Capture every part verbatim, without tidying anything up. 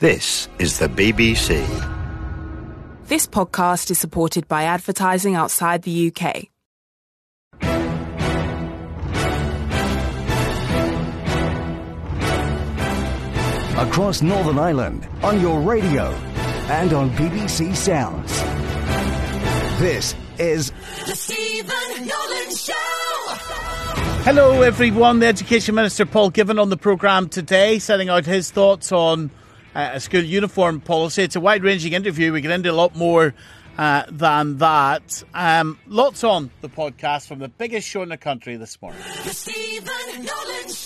This is the B B C. This podcast is supported by advertising outside the U K. Across Northern Ireland, on your radio, and on B B C Sounds. This is The Stephen Nolan Show. Hello everyone, the Education Minister Paul Givan on the programme today, setting out his thoughts on uh, a school uniform policy. It's a wide-ranging interview, we get into a lot more uh, than that. Um, lots on the podcast from the biggest show in the country this morning. The Stephen Nolan Show.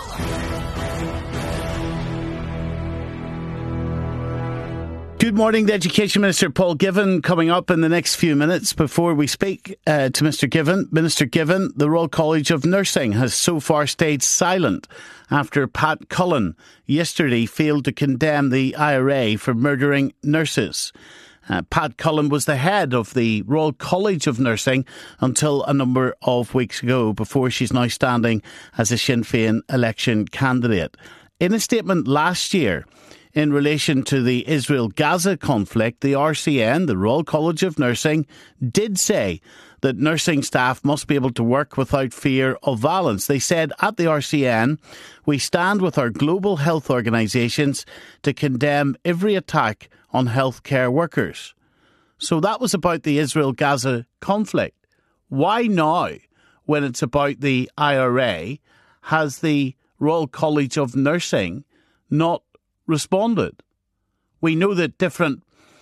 Good morning, the Education Minister Paul Givan coming up in the next few minutes. Before we speak uh, to Mr Givan, Minister Givan, the Royal College of Nursing has so far stayed silent after Pat Cullen yesterday failed to condemn the I R A for murdering nurses. Uh, Pat Cullen was the head of the Royal College of Nursing until a number of weeks ago, before she's now standing as a Sinn Féin election candidate. In a statement last year, in relation to the Israel-Gaza conflict, the R C N, the Royal College of Nursing, did say that nursing staff must be able to work without fear of violence. They said at the R C N, we stand with our global health organisations to condemn every attack on healthcare workers. So that was about the Israel-Gaza conflict. Why now, when it's about the I R A, has the Royal College of Nursing not responded? We know that different,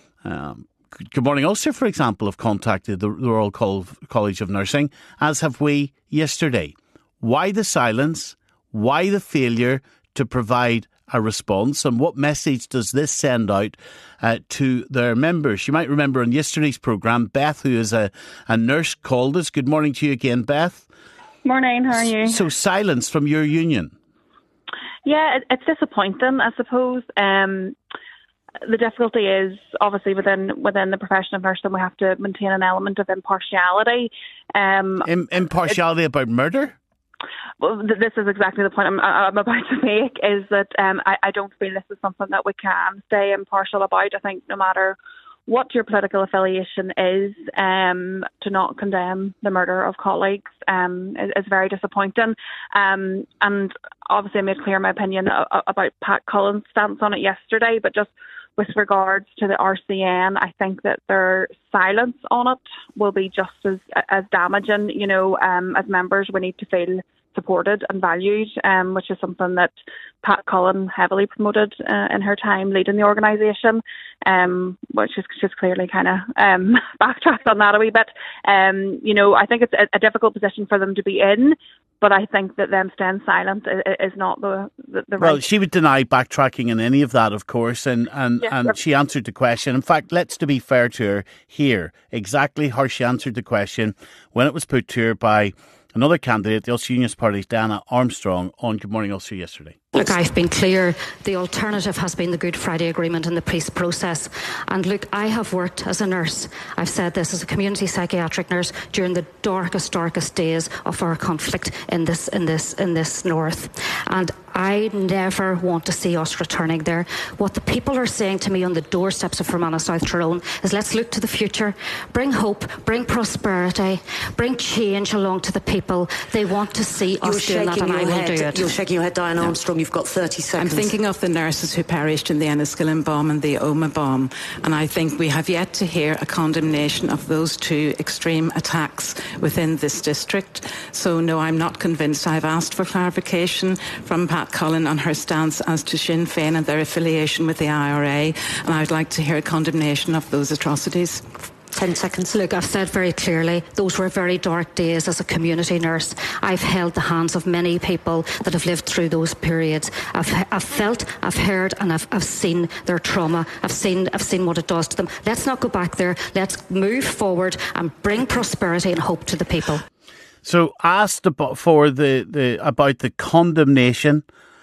um, Good Morning Ulster, for example, have contacted the Royal College of Nursing, as have we yesterday. Why the silence? Why the failure to provide a response? And what message does this send out uh, to their members? You might remember on yesterday's programme, Beth, who is a, a nurse, called us. Good morning to you again, Beth. Morning, how are you? So silence from your union. Yeah, it, it's disappointing, I suppose. Um, the difficulty is, obviously, within within the profession of nursing, we have to maintain an element of impartiality. Um, Im- impartiality it, about murder? Well, th- this is exactly the point I'm, I'm about to make, is that um, I, I don't feel this is something that we can stay impartial about. I think no matter what your political affiliation is, um, to not condemn the murder of colleagues um, is, is very disappointing. Um, and obviously I made clear my opinion a- about Pat Cullen's stance on it yesterday, but just with regards to the R C N, I think that their silence on it will be just as as damaging. You know, um, as members, we need to feel supported and valued, um, which is something that Pat Cullen heavily promoted uh, in her time leading the organisation, um, which is just clearly kind of um, backtracked on that a wee bit. Um, you know, I think it's a, a difficult position for them to be in, but I think that them staying silent is not the, the, the right... Well, she would deny backtracking in any of that, of course, and, and, yes, and she answered the question. In fact, let's, to be fair to her, hear exactly how she answered the question when it was put to her by another candidate, the Ulster Unionist Party's Dana Armstrong, on Good Morning Ulster yesterday. Look, I've been clear. The alternative has been the Good Friday Agreement and the peace process. And look, I have worked as a nurse. I've said this as a community psychiatric nurse during the darkest, darkest days of our conflict in this, in this, in this north. And I never want to see us returning there. What the people are saying to me on the doorsteps of Fermanagh, South Tyrone, is let's look to the future, bring hope, bring prosperity, bring change along to the people. They want to see us doing that, and I will do it. You're shaking your head, Diane Armstrong. You've got thirty seconds. I'm thinking of the nurses who perished in the Enniskillen bomb and the Omagh bomb, and I think we have yet to hear a condemnation of those two extreme attacks within this district. So no, I'm not convinced. I've asked for clarification from Pat Cullen on her stance as to Sinn Féin and their affiliation with the I R A, and I'd like to hear a condemnation of those atrocities. Ten seconds. Look, I've said very clearly, those were very dark days as a community nurse. I've held the hands of many people that have lived through those periods. I've, I've felt, I've heard, and I've, I've seen their trauma. I've seen, I've seen what it does to them. Let's not go back there. Let's move forward and bring prosperity and hope to the people. So, asked about for the, the about the condemnation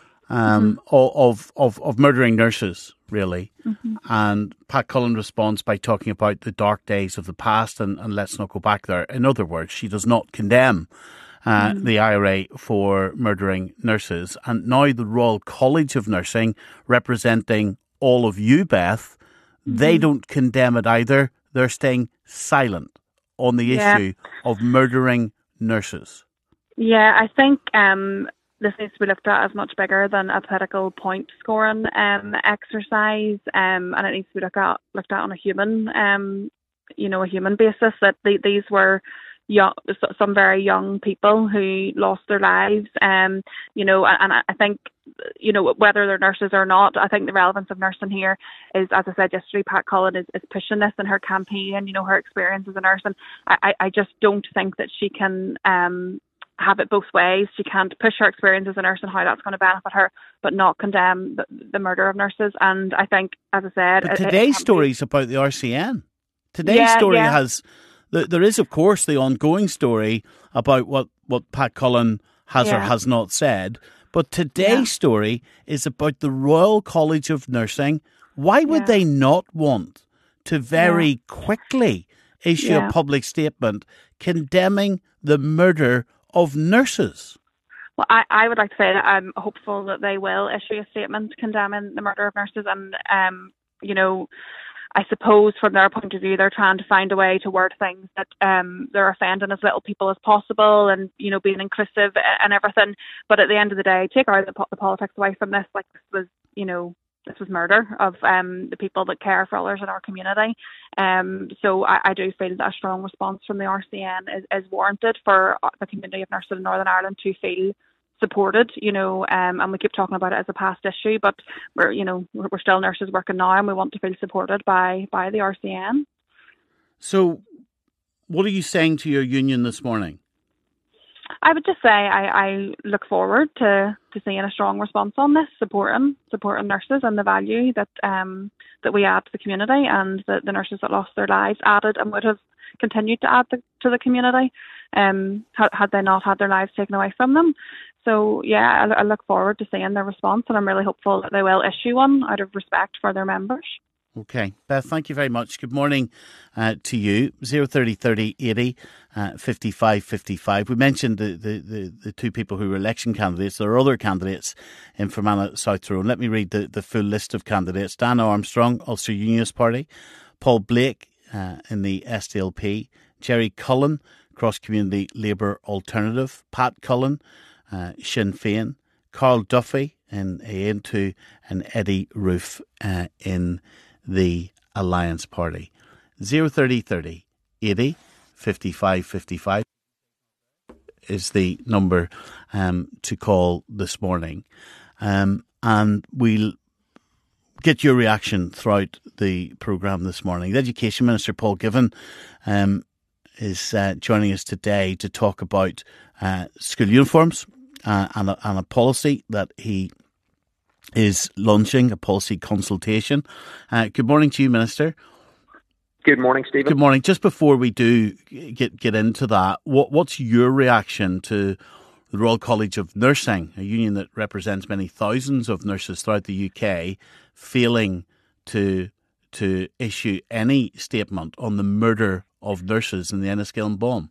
um, mm-hmm. of, of of murdering nurses, really. Mm-hmm. And Pat Cullen responds by talking about the dark days of the past and, and let's not go back there. In other words, she does not condemn uh, mm. the I R A for murdering nurses. And now the Royal College of Nursing, representing all of you, Beth, Mm-hmm. they don't condemn it either. They're staying silent on the Yeah. issue of murdering nurses. Yeah, I think um, this needs to be looked at as much bigger than a political point scoring um, exercise, um, and it needs to be looked at looked at on a human, um, you know, a human basis. That the, these were young, some very young people who lost their lives, um, you know, and, and I think, you know, whether they're nurses or not, I think the relevance of nursing here is, as I said yesterday, Pat Cullen is, is pushing this in her campaign, you know, her experience as a nurse, and I, I just don't think that she can um, have it both ways. She can't push her experience as a nurse and how that's going to benefit her, but not condemn the, the murder of nurses. And I think, as I said... But it, today's it story is about the R C N. Today's Yeah, story yeah. has... There is, of course, the ongoing story about what, what Pat Cullen has or Yeah. has not said. But today's Yeah. story is about the Royal College of Nursing. Why would Yeah. they not want to very quickly issue Yeah. a public statement condemning the murder of nurses? Well, I, I would like to say that I'm hopeful that they will issue a statement condemning the murder of nurses. And, um, you know, I suppose from their point of view, they're trying to find a way to word things that um, they're offending as little people as possible and, you know, being inclusive and everything. But at the end of the day, take out the, po- the politics away from this. Like, this was, you know, this was murder of um, the people that care for others in our community. Um, so I, I do feel that a strong response from the R C N is, is warranted for the community of nurses in Northern Ireland to feel supported, you know, um, and we keep talking about it as a past issue, but we're, you know, we're, we're still nurses working now, and we want to feel supported by by the R C N. So, what are you saying to your union this morning? I would just say I, I look forward to, to seeing a strong response on this, supporting supporting nurses and the value that um that we add to the community, and that the nurses that lost their lives added and would have continued to add the, to the community, um, had, had they not had their lives taken away from them. So, yeah, I, I look forward to seeing their response, and I'm really hopeful that they will issue one out of respect for their members. Okay. Beth, thank you very much. Good morning uh, to you. zero thirty thirty eighty uh, fifty-five fifty-five. We mentioned the, the, the, the two people who were election candidates. There are other candidates in Fermanagh South Tyrone. Let me read the, the full list of candidates. Dan Armstrong, Ulster Unionist Party. Paul Blake uh, in the S D L P. Jerry Cullen, Cross Community Labour Alternative. Pat Cullen, uh, Sinn Féin. Carl Duffy in A N two, and Eddie Roof uh, in the Alliance Party. zero thirty thirty eighty fifty-five fifty-five is the number um, to call this morning. Um, and we'll get your reaction throughout the programme this morning. The Education Minister, Paul Givan, um, is uh, joining us today to talk about uh, school uniforms uh, and, a, and a policy that he is launching, a policy consultation. Uh, good morning to you, Minister. Good morning, Stephen. Good morning. Just before we do get get into that, what what's your reaction to the Royal College of Nursing, a union that represents many thousands of nurses throughout the U K, failing to to issue any statement on the murder of nurses in the Enniskillen bomb?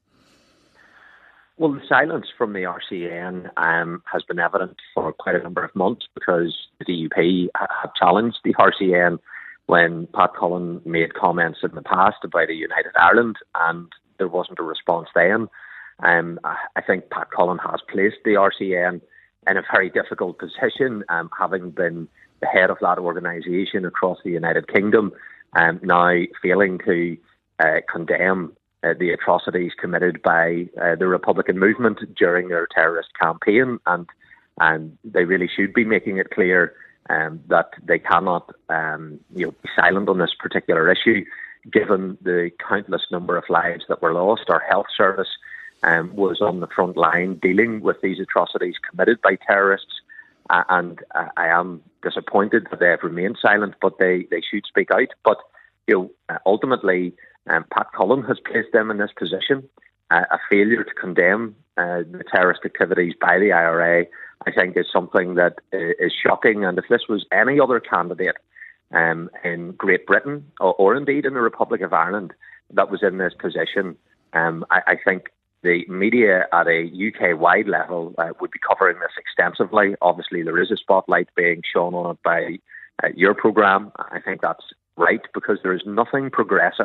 Well, the silence from the R C N um, has been evident for quite a number of months, because the D U P have challenged the R C N when Pat Cullen made comments in the past about a united Ireland, and there wasn't a response then. Um, I think Pat Cullen has placed the R C N in a very difficult position, um, having been the head of that organisation across the United Kingdom, um, now failing to uh, condemn Uh, the atrocities committed by uh, the Republican movement during their terrorist campaign, and and they really should be making it clear um, that they cannot um, you know, be silent on this particular issue, given the countless number of lives that were lost. Our health service um, was on the front line dealing with these atrocities committed by terrorists, uh, and uh, I am disappointed that they have remained silent, but they, they should speak out. But you know, uh, ultimately, Um, Pat Cullen has placed them in this position. Uh, a failure to condemn uh, the terrorist activities by the I R A, I think, is something that uh, is shocking. And if this was any other candidate um, in Great Britain, or, or indeed in the Republic of Ireland, that was in this position, um, I, I think the media at a U K-wide level uh, would be covering this extensively. Obviously, there is a spotlight being shone on it by uh, your programme. I think that's right, because there is nothing progressive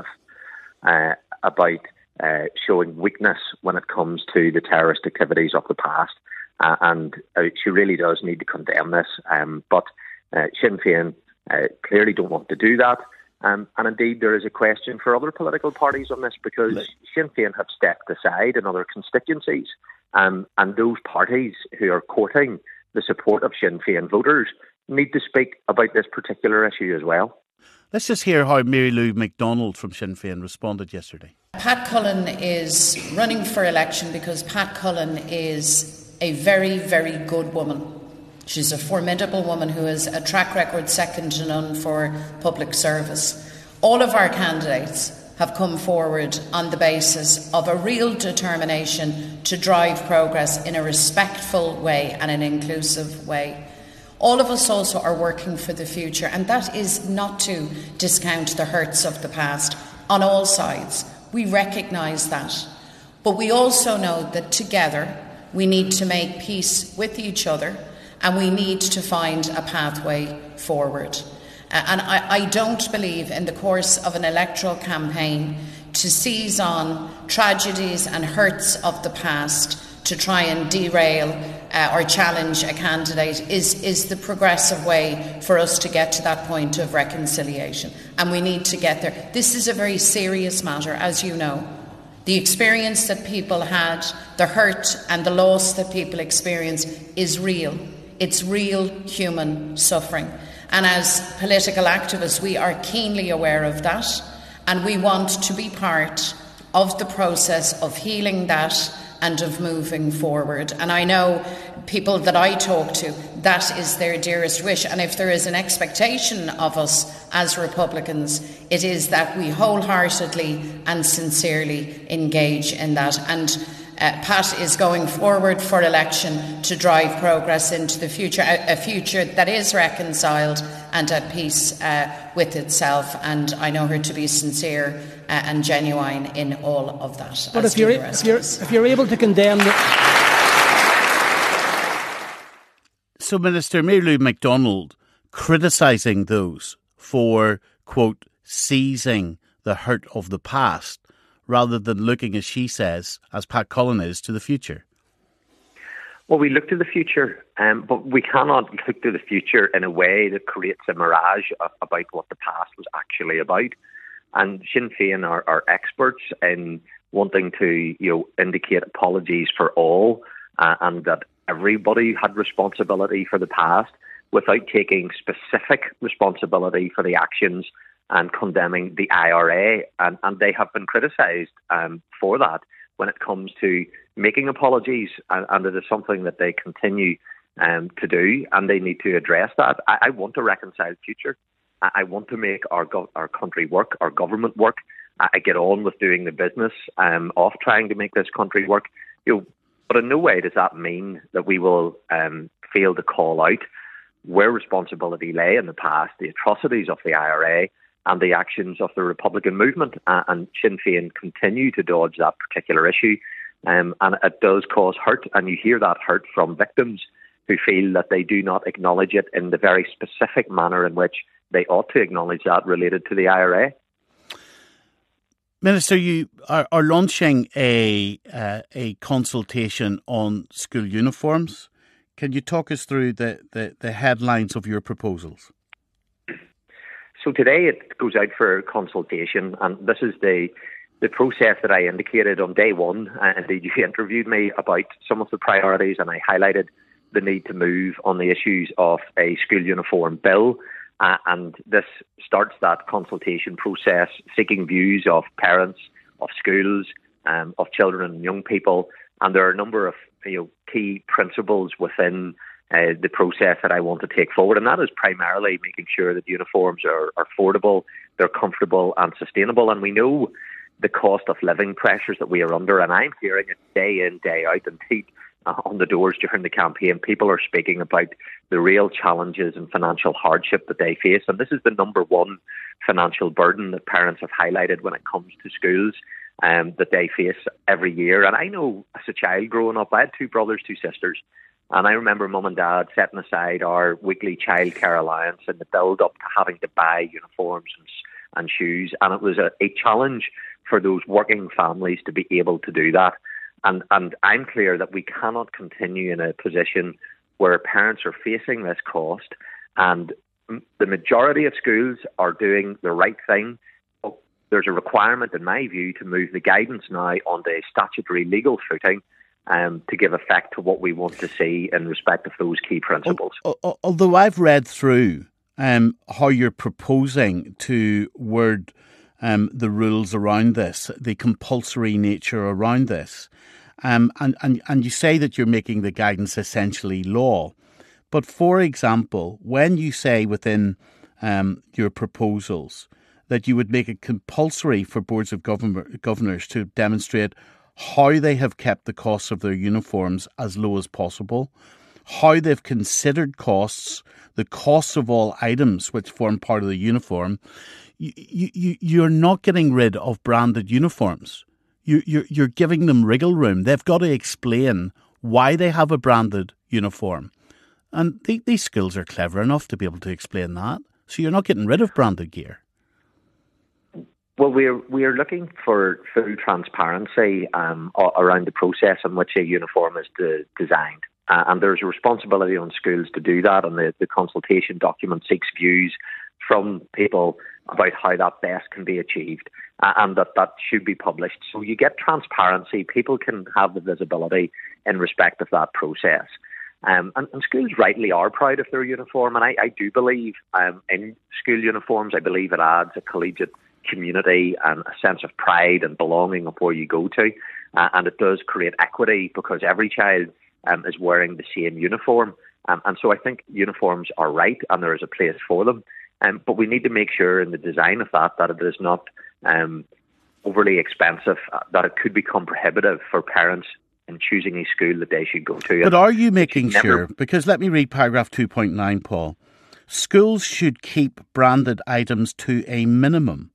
uh, about uh, showing weakness when it comes to the terrorist activities of the past. Uh, and uh, she really does need to condemn this. Um, but uh, Sinn Féin uh, clearly don't want to do that. Um, and indeed, there is a question for other political parties on this, because Sinn Féin have stepped aside in other constituencies. Um, and those parties who are courting the support of Sinn Féin voters need to speak about this particular issue as well. Let's just hear how Mary Lou McDonald from Sinn Féin responded yesterday. Pat Cullen is running for election because Pat Cullen is a very, very good woman. She's a formidable woman who has a track record second to none for public service. All of our candidates have come forward on the basis of a real determination to drive progress in a respectful way and an inclusive way. All of us also are working for the future, and that is not to discount the hurts of the past on all sides. We recognise that. But we also know that together we need to make peace with each other, and we need to find a pathway forward. Uh, and I, I don't believe in the course of an electoral campaign to seize on tragedies and hurts of the past to try and derail uh, or challenge a candidate is, is the progressive way for us to get to that point of reconciliation. And we need to get there. This is a very serious matter, as you know. The experience that people had, the hurt and the loss that people experience is real. It's real human suffering. And as political activists, we are keenly aware of that, and we want to be part of the process of healing that and of moving forward. And I know people that I talk to, that is their dearest wish. And if there is an expectation of us as Republicans, it is that we wholeheartedly and sincerely engage in that. And Uh, Pat is going forward for election to drive progress into the future, a, a future that is reconciled and at peace uh, with itself. And I know her to be sincere uh, and genuine in all of that. But if you're, if, you're, if you're able to condemn the... So, Minister, Mary Lou McDonald criticising those for, quote, seizing the hurt of the past, rather than looking, as she says, as Pat Cullen is, to the future? Well, we look to the future, um, but we cannot look to the future in a way that creates a mirage of, about what the past was actually about. And Sinn Féin are, are experts in wanting to, you know, indicate apologies for all, uh, and that everybody had responsibility for the past, without taking specific responsibility for the actions and condemning the I R A, and, and they have been criticised um, for that when it comes to making apologies, and, and it is something that they continue um, to do, and they need to address that. I, I want a reconciled future. I, I want to make our go- our country work, our government work. I, I get on with doing the business um, of trying to make this country work. You know, but in no way does that mean that we will um, fail to call out where responsibility lay in the past, the atrocities of the I R A, and the actions of the Republican movement, uh, and Sinn Féin continue to dodge that particular issue, um, and it does cause hurt, and you hear that hurt from victims who feel that they do not acknowledge it in the very specific manner in which they ought to acknowledge that related to the I R A. Minister, you are, are launching a uh, a consultation on school uniforms. Can you talk us through the, the, the headlines of your proposals? So today it goes out for consultation, and this is the the process that I indicated on day one. Uh, indeed, you interviewed me about some of the priorities, and I highlighted the need to move on the issues of a school uniform bill. Uh, and this starts that consultation process, seeking views of parents, of schools, um, of children and young people. And there are a number of you know, key principles within uh, the process that I want to take forward. And that is primarily making sure that uniforms are, are affordable, they're comfortable and sustainable. And we know the cost of living pressures that we are under. And I'm hearing it day in, day out, indeed, uh, on the doors during the campaign. People are speaking about the real challenges and financial hardship that they face. And this is the number one financial burden that parents have highlighted when it comes to schools um, that they face every year. And I know as a child growing up, I had two brothers, two sisters. And I remember mum and dad setting aside our weekly childcare allowance in the build-up to having to buy uniforms and, and shoes. And it was a, a challenge for those working families to be able to do that. And, and I'm clear that we cannot continue in a position where parents are facing this cost, and the majority of schools are doing the right thing. There's a requirement, in my view, to move the guidance now onto a statutory legal footing um, to give effect to what we want to see in respect of those key principles. Although I've read through um, how you're proposing to word um, the rules around this, the compulsory nature around this, um, and, and, and you say that you're making the guidance essentially law. But for example, when you say within um, your proposals that you would make it compulsory for boards of governor, governors to demonstrate how they have kept the costs of their uniforms as low as possible, how they've considered costs, the costs of all items which form part of the uniform, you, you, you're not getting rid of branded uniforms. You, you're, you're giving them wriggle room. They've got to explain why they have a branded uniform. And the, these schools are clever enough to be able to explain that. So you're not getting rid of branded gear. Well, we're we're looking for full transparency um, around the process in which a uniform is de- designed. Uh, and there's a responsibility on schools to do that, and the, the consultation document seeks views from people about how that best can be achieved, uh, and that that should be published. So you get transparency, people can have the visibility in respect of that process. Um, and, and schools rightly are proud of their uniform, and I, I do believe um, in school uniforms. I believe it adds a collegiate community and a sense of pride and belonging of where you go to, uh, and it does create equity because every child um, is wearing the same uniform, um, and so I think uniforms are right and there is a place for them, um, but we need to make sure in the design of that that it is not um, overly expensive, uh, that it could become prohibitive for parents in choosing a school that they should go to. But are you making never... sure, because let me read paragraph two point nine, Paul, schools should keep branded items to a minimum.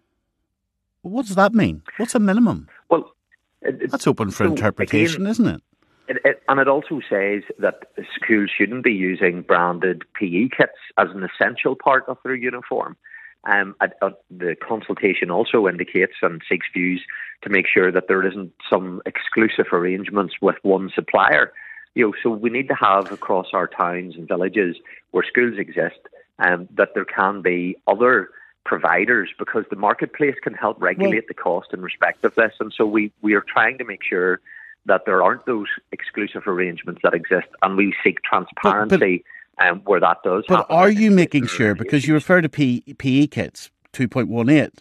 What does that mean? What's a minimum? Well, it, that's open for so interpretation, again, isn't it? It, it? And it also says that schools shouldn't be using branded P E kits as an essential part of their uniform. Um, uh, uh, the consultation also indicates and seeks views to make sure that there isn't some exclusive arrangements with one supplier. You know, so we need to have across our towns and villages where schools exist, um, that there can be other providers, because the marketplace can help regulate well, the cost in respect of this. And so we, we are trying to make sure that there aren't those exclusive arrangements that exist, and we seek transparency but, but, um, where that does but happen. But are you making sure, because you refer to P, PE kits two point one eight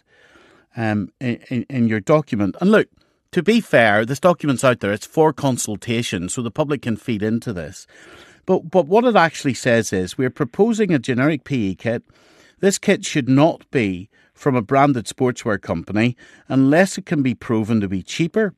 um, in, in, in your document, and look, to be fair, this document's out there, it's for consultation, so the public can feed into this. But, but what it actually says is we're proposing a generic P E kit. This kit should not be from a branded sportswear company unless it can be proven to be cheaper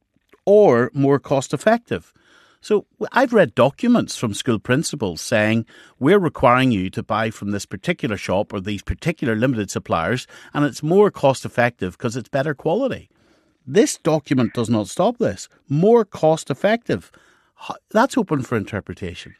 or more cost effective. So I've read documents from school principals saying we're requiring you to buy from this particular shop or these particular limited suppliers, and it's more cost effective because it's better quality. This document does not stop this. More cost effective. That's open for interpretation.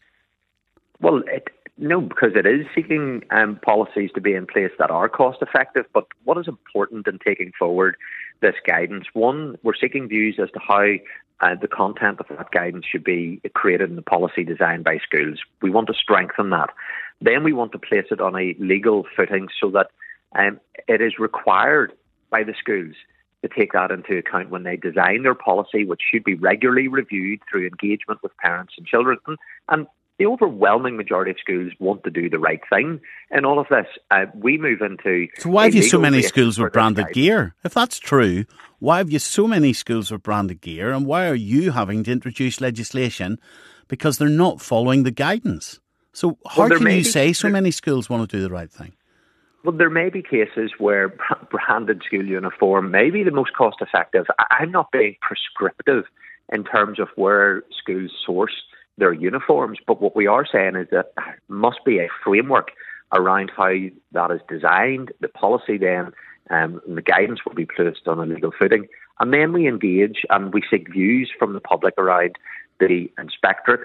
Well, it No, because it is seeking um, policies to be in place that are cost effective. But what is important in taking forward this guidance? One, we're seeking views as to how uh, the content of that guidance should be created in the policy designed by schools. We want to strengthen that. Then we want to place it on a legal footing so that um, it is required by the schools to take that into account when they design their policy, which should be regularly reviewed through engagement with parents and children. And, and the overwhelming majority of schools want to do the right thing in all of this. Uh, we move into... So why have you so many schools with branded gear? If that's true, why have you so many schools with branded gear, and why are you having to introduce legislation because they're not following the guidance? So how well, can you say so many schools want to do the right thing? Well, there may be cases where branded school uniform may be the most cost effective. I'm not being prescriptive in terms of where schools source their uniforms, but what we are saying is that there must be a framework around how that is designed. The policy then, um, and the guidance will be placed on a legal footing, and then we engage and we seek views from the public around the inspectorate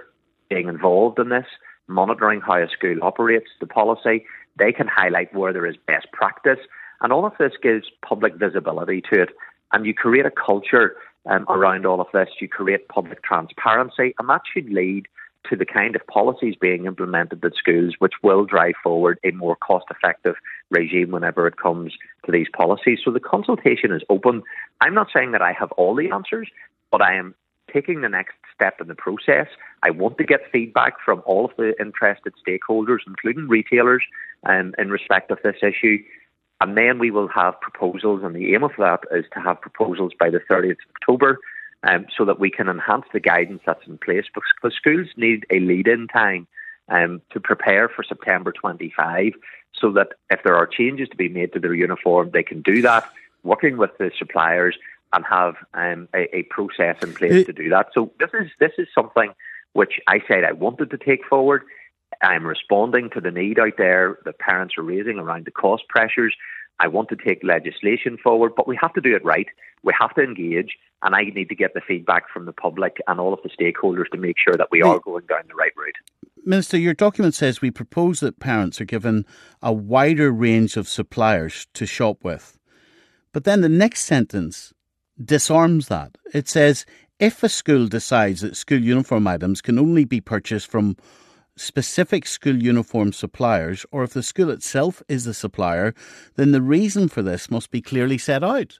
being involved in this, monitoring how a school operates, the policy. They can highlight where there is best practice. And all of this gives public visibility to it. And you create a culture um, around all of this. You create public transparency. And that should lead to the kind of policies being implemented at schools which will drive forward a more cost-effective regime whenever it comes to these policies. So the consultation is open. I'm not saying that I have all the answers, but I am taking the next step in the process. I want to get feedback from all of the interested stakeholders, including retailers, um, in respect of this issue. And then we will have proposals, and the aim of that is to have proposals by the thirtieth of October, um, so that we can enhance the guidance that's in place, because schools need a lead-in time um, to prepare for September twenty-five, so that if there are changes to be made to their uniform, they can do that, working with the suppliers, and have um, a, a process in place to do that. So this is this is something which I said I wanted to take forward. I'm responding to the need out there that parents are raising around the cost pressures. I want to take legislation forward, but we have to do it right. We have to engage, and I need to get the feedback from the public and all of the stakeholders to make sure that we are going down the right route. Minister, your document says we propose that parents are given a wider range of suppliers to shop with. But then the next sentence disarms that. It says, if a school decides that school uniform items can only be purchased from specific school uniform suppliers, or if the school itself is the supplier, then the reason for this must be clearly set out.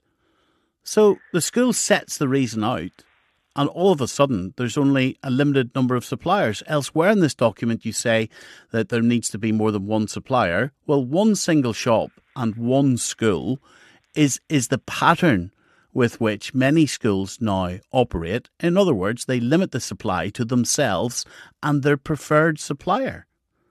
So the school sets the reason out, and all of a sudden there's only a limited number of suppliers. Elsewhere in this document you say that there needs to be more than one supplier. Well, one single shop and one school is is the pattern with which many schools now operate. In other words, they limit the supply to themselves and their preferred supplier.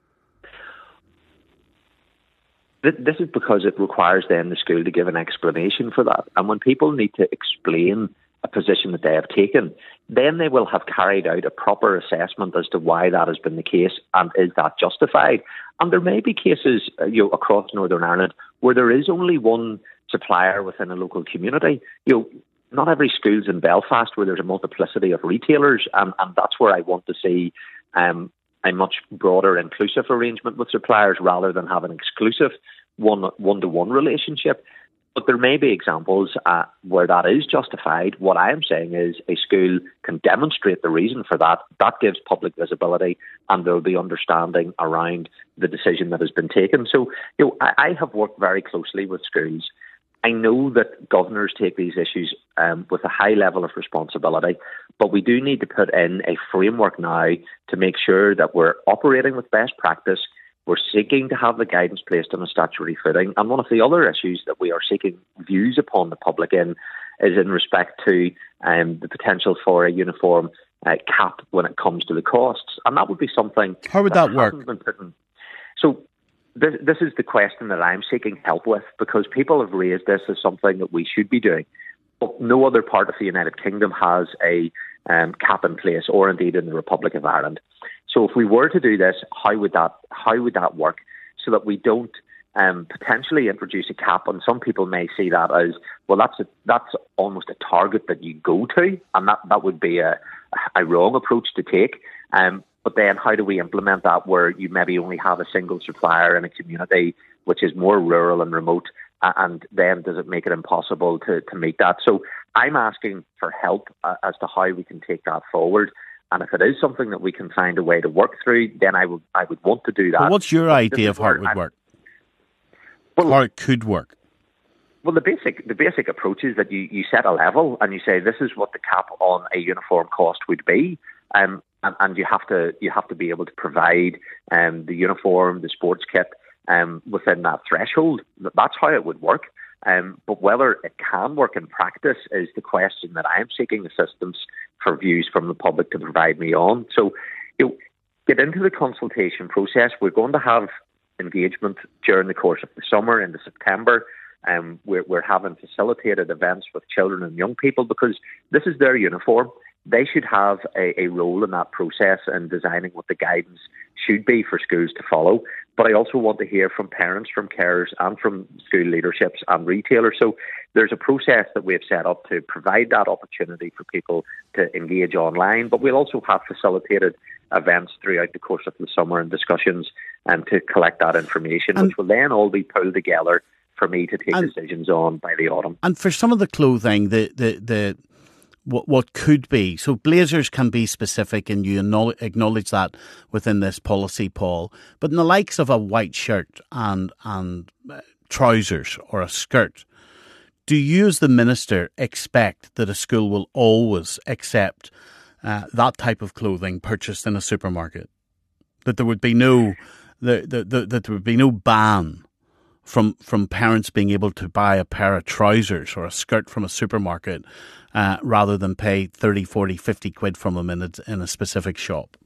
This is because it requires then the school to give an explanation for that. And when people need to explain a position that they have taken, then they will have carried out a proper assessment as to why that has been the case and is that justified. And there may be cases, you know, across Northern Ireland where there is only one supplier within a local community. You know, not every school's in Belfast where there's a multiplicity of retailers, and, and that's where I want to see um, a much broader inclusive arrangement with suppliers rather than have an exclusive one, one-to-one relationship. But there may be examples uh, where that is justified. What I am saying is a school can demonstrate the reason for that. That gives public visibility, and there will be understanding around the decision that has been taken. So, you know, I, I have worked very closely with schools. I know that governors take these issues um, with a high level of responsibility, but we do need to put in a framework now to make sure that we're operating with best practice. We're seeking to have the guidance placed on a statutory footing. And one of the other issues that we are seeking views upon the public in is in respect to um, the potential for a uniform uh, cap when it comes to the costs. And that would be something... How would that, that work? So this, this is the question that I'm seeking help with, because people have raised this as something that we should be doing. But no other part of the United Kingdom has a um, cap in place, or indeed in the Republic of Ireland. So if we were to do this, how would that how would that work, so that we don't um, potentially introduce a cap? And some people may see that as, well, that's a, that's almost a target that you go to, and that, that would be a, a wrong approach to take. Um, but then how do we implement that where you maybe only have a single supplier in a community which is more rural and remote, and then does it make it impossible to, to meet that? So I'm asking for help uh, as to how we can take that forward. And if it is something that we can find a way to work through, then I would I would want to do that. Well, what's your but idea of how it would I'm, work? Well, or it could work? Well, the basic the basic approach is that you, you set a level and you say this is what the cap on a uniform cost would be, um, and, and you have to you have to be able to provide um, the uniform, the sports kit um, within that threshold. That's how it would work. Um, but whether it can work in practice is the question that I am seeking assistance for views from the public to provide me on. So, you know, get into the consultation process. We're going to have engagement during the course of the summer into September. Um, we're, we're having facilitated events with children and young people because this is their uniform. They should have a, a role in that process and designing what the guidance should be for schools to follow. But I also want to hear from parents, from carers and from school leaderships and retailers. So there's a process that we've set up to provide that opportunity for people to engage online. But we'll also have facilitated events throughout the course of the summer and discussions um, to collect that information, and, which will then all be pulled together for me to take and, decisions on by the autumn. And for some of the clothing, the the, the what, what could be, so blazers can be specific, and you acknowledge that within this policy, Paul, but in the likes of a white shirt and, and uh, trousers or a skirt, do you as the Minister expect that a school will always accept uh, that type of clothing purchased in a supermarket? That there would be no that, that, that there would be no ban from from parents being able to buy a pair of trousers or a skirt from a supermarket uh, rather than pay thirty, forty, fifty quid from them in a, in a specific shop?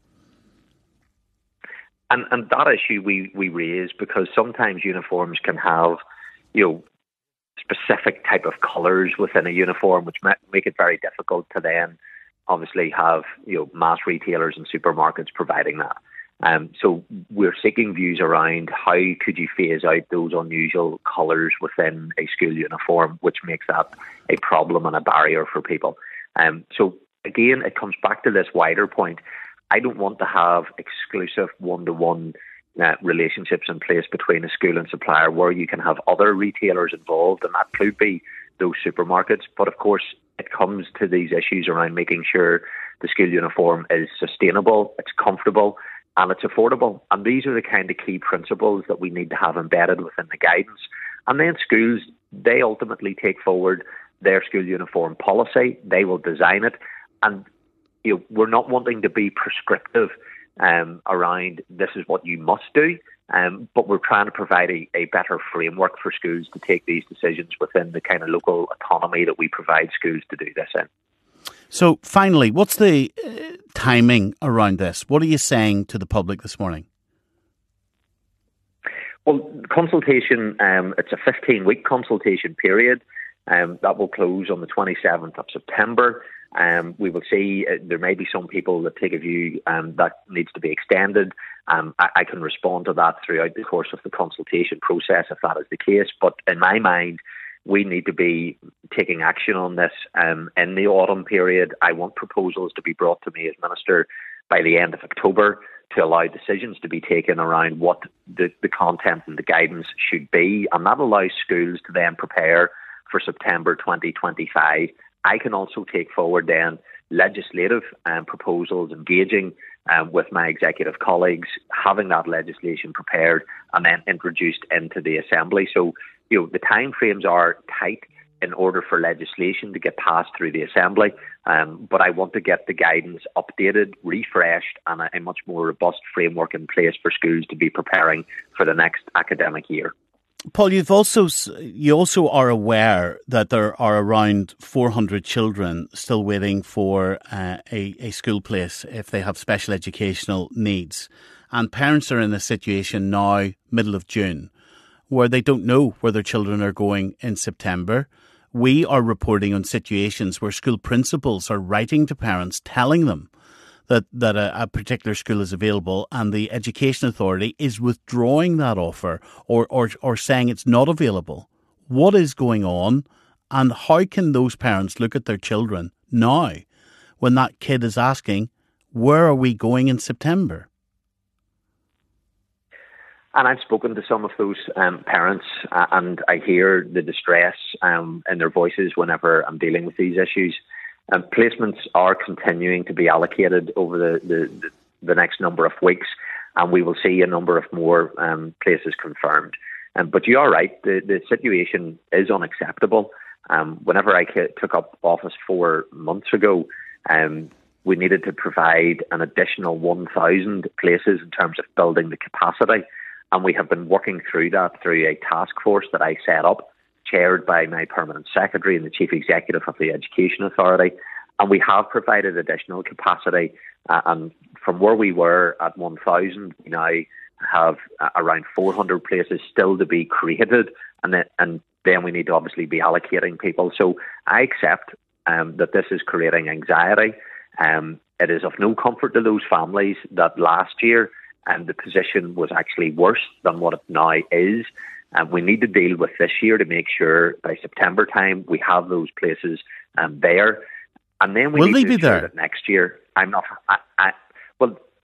And and that issue we, we raise because sometimes uniforms can have, you know, specific type of colours within a uniform, which make it very difficult to then obviously have, you know, mass retailers and supermarkets providing that. Um, so we're seeking views around how could you phase out those unusual colours within a school uniform, which makes that a problem and a barrier for people. Um, so again, it comes back to this wider point. I don't want to have exclusive one-to-one uh, relationships in place between a school and supplier where you can have other retailers involved, and that could be those supermarkets. But of course, it comes to these issues around making sure the school uniform is sustainable, it's comfortable, and it's affordable. And these are the kind of key principles that we need to have embedded within the guidance. And then schools, they ultimately take forward their school uniform policy. They will design it. And you know, we're not wanting to be prescriptive um, around this is what you must do, um, but we're trying to provide a, a better framework for schools to take these decisions within the kind of local autonomy that we provide schools to do this in. So finally, what's the uh, timing around this? What are you saying to the public this morning? Well, consultation, um, it's a fifteen-week consultation period. Um, that will close on the twenty-seventh of September. Um, we will see, uh, there may be some people that take a view um, that needs to be extended. Um, I, I can respond to that throughout the course of the consultation process if that is the case. But in my mind, we need to be taking action on this um, in the autumn period. I want proposals to be brought to me as Minister by the end of October to allow decisions to be taken around what the, the content and the guidance should be. And that allows schools to then prepare for September twenty twenty-five. I can also take forward then legislative um, proposals, engaging um, with my executive colleagues, having that legislation prepared and then introduced into the Assembly. So, you know, the timeframes are tight in order for legislation to get passed through the Assembly, um, but I want to get the guidance updated, refreshed, and a, a much more robust framework in place for schools to be preparing for the next academic year. Paul, you've also you also are aware that there are around four hundred children still waiting for uh, a, a school place if they have special educational needs. And parents are in a situation now, middle of June, where they don't know where their children are going in September. We are reporting on situations where school principals are writing to parents telling them that, that a, a particular school is available and the Education Authority is withdrawing that offer or, or, or saying it's not available. What is going on, and how can those parents look at their children now when that kid is asking, where are we going in September? And I've spoken to some of those um, parents uh, and I hear the distress um, in their voices whenever I'm dealing with these issues. Um, placements are continuing to be allocated over the, the, the next number of weeks, and we will see a number of more um, places confirmed. Um, but you are right, the, the situation is unacceptable. Um, whenever I k- took up office four months ago, um, we needed to provide an additional one thousand places in terms of building the capacity. And we have been working through that through a task force that I set up, chaired by my permanent secretary and the chief executive of the Education Authority. And we have provided additional capacity. Uh, and from where we were at one thousand, we now have uh, around four hundred places still to be created. And then, and then we need to obviously be allocating people. So I accept um, that this is creating anxiety. Um, it is of no comfort to those families that last year and the position was actually worse than what it now is. And we need to deal with this year to make sure by September time we have those places um, there. And then we Will need they to be ensure there? that next year, I'm not, I, I, well,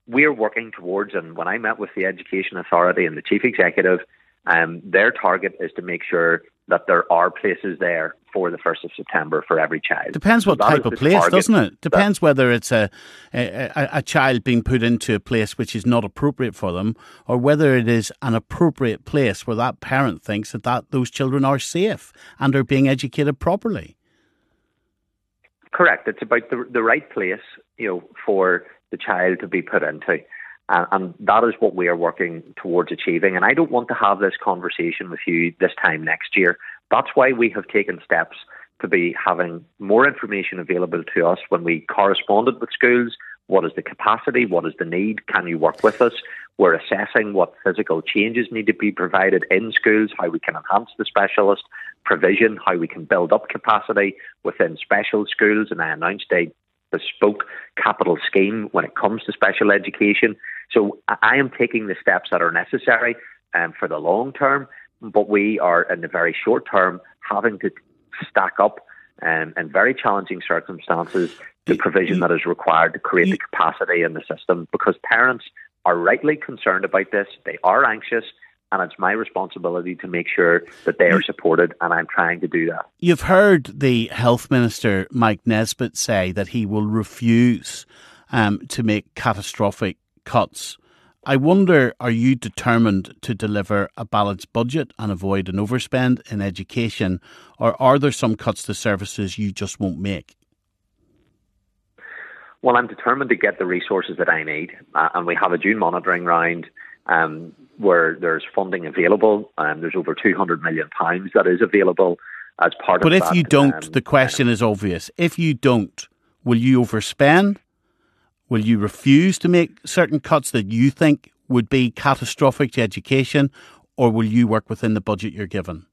we're working towards, and when I met with the Education Authority and the Chief Executive, um, their target is to make sure that there are places there for the first of September for every child. Depends what so type of place, doesn't it? Depends whether it's a, a, a child being put into a place which is not appropriate for them, or whether it is an appropriate place where that parent thinks that, that those children are safe and are being educated properly. Correct. It's about the, the right place, you know, for the child to be put into. Uh, and that is what we are working towards achieving. And I don't want to have this conversation with you this time next year. That's why we have taken steps to be having more information available to us when we corresponded with schools. What is the capacity? What is the need? Can you work with us? We're assessing what physical changes need to be provided in schools, how we can enhance the specialist provision, how we can build up capacity within special schools. And I announced a bespoke capital scheme when it comes to special education. So I am taking the steps that are necessary um, for the long term, but we are in the very short term having to stack up um, in very challenging circumstances the provision that is required to create the capacity in the system, because parents are rightly concerned about this. They are anxious, and it's my responsibility to make sure that they are supported, and I'm trying to do that. You've heard the Health Minister, Mike Nesbitt, say that he will refuse um, to make catastrophic cuts. I wonder, are you determined to deliver a balanced budget and avoid an overspend in education, or are there some cuts to services you just won't make? Well, I'm determined to get the resources that I need, uh, and we have a June monitoring round um, where there's funding available. Um, there's over two hundred million pounds that is available as part but of that. But if you don't, um, the question is obvious. If you don't, will you overspend? Will you refuse to make certain cuts that you think would be catastrophic to education, or will you work within the budget you're given?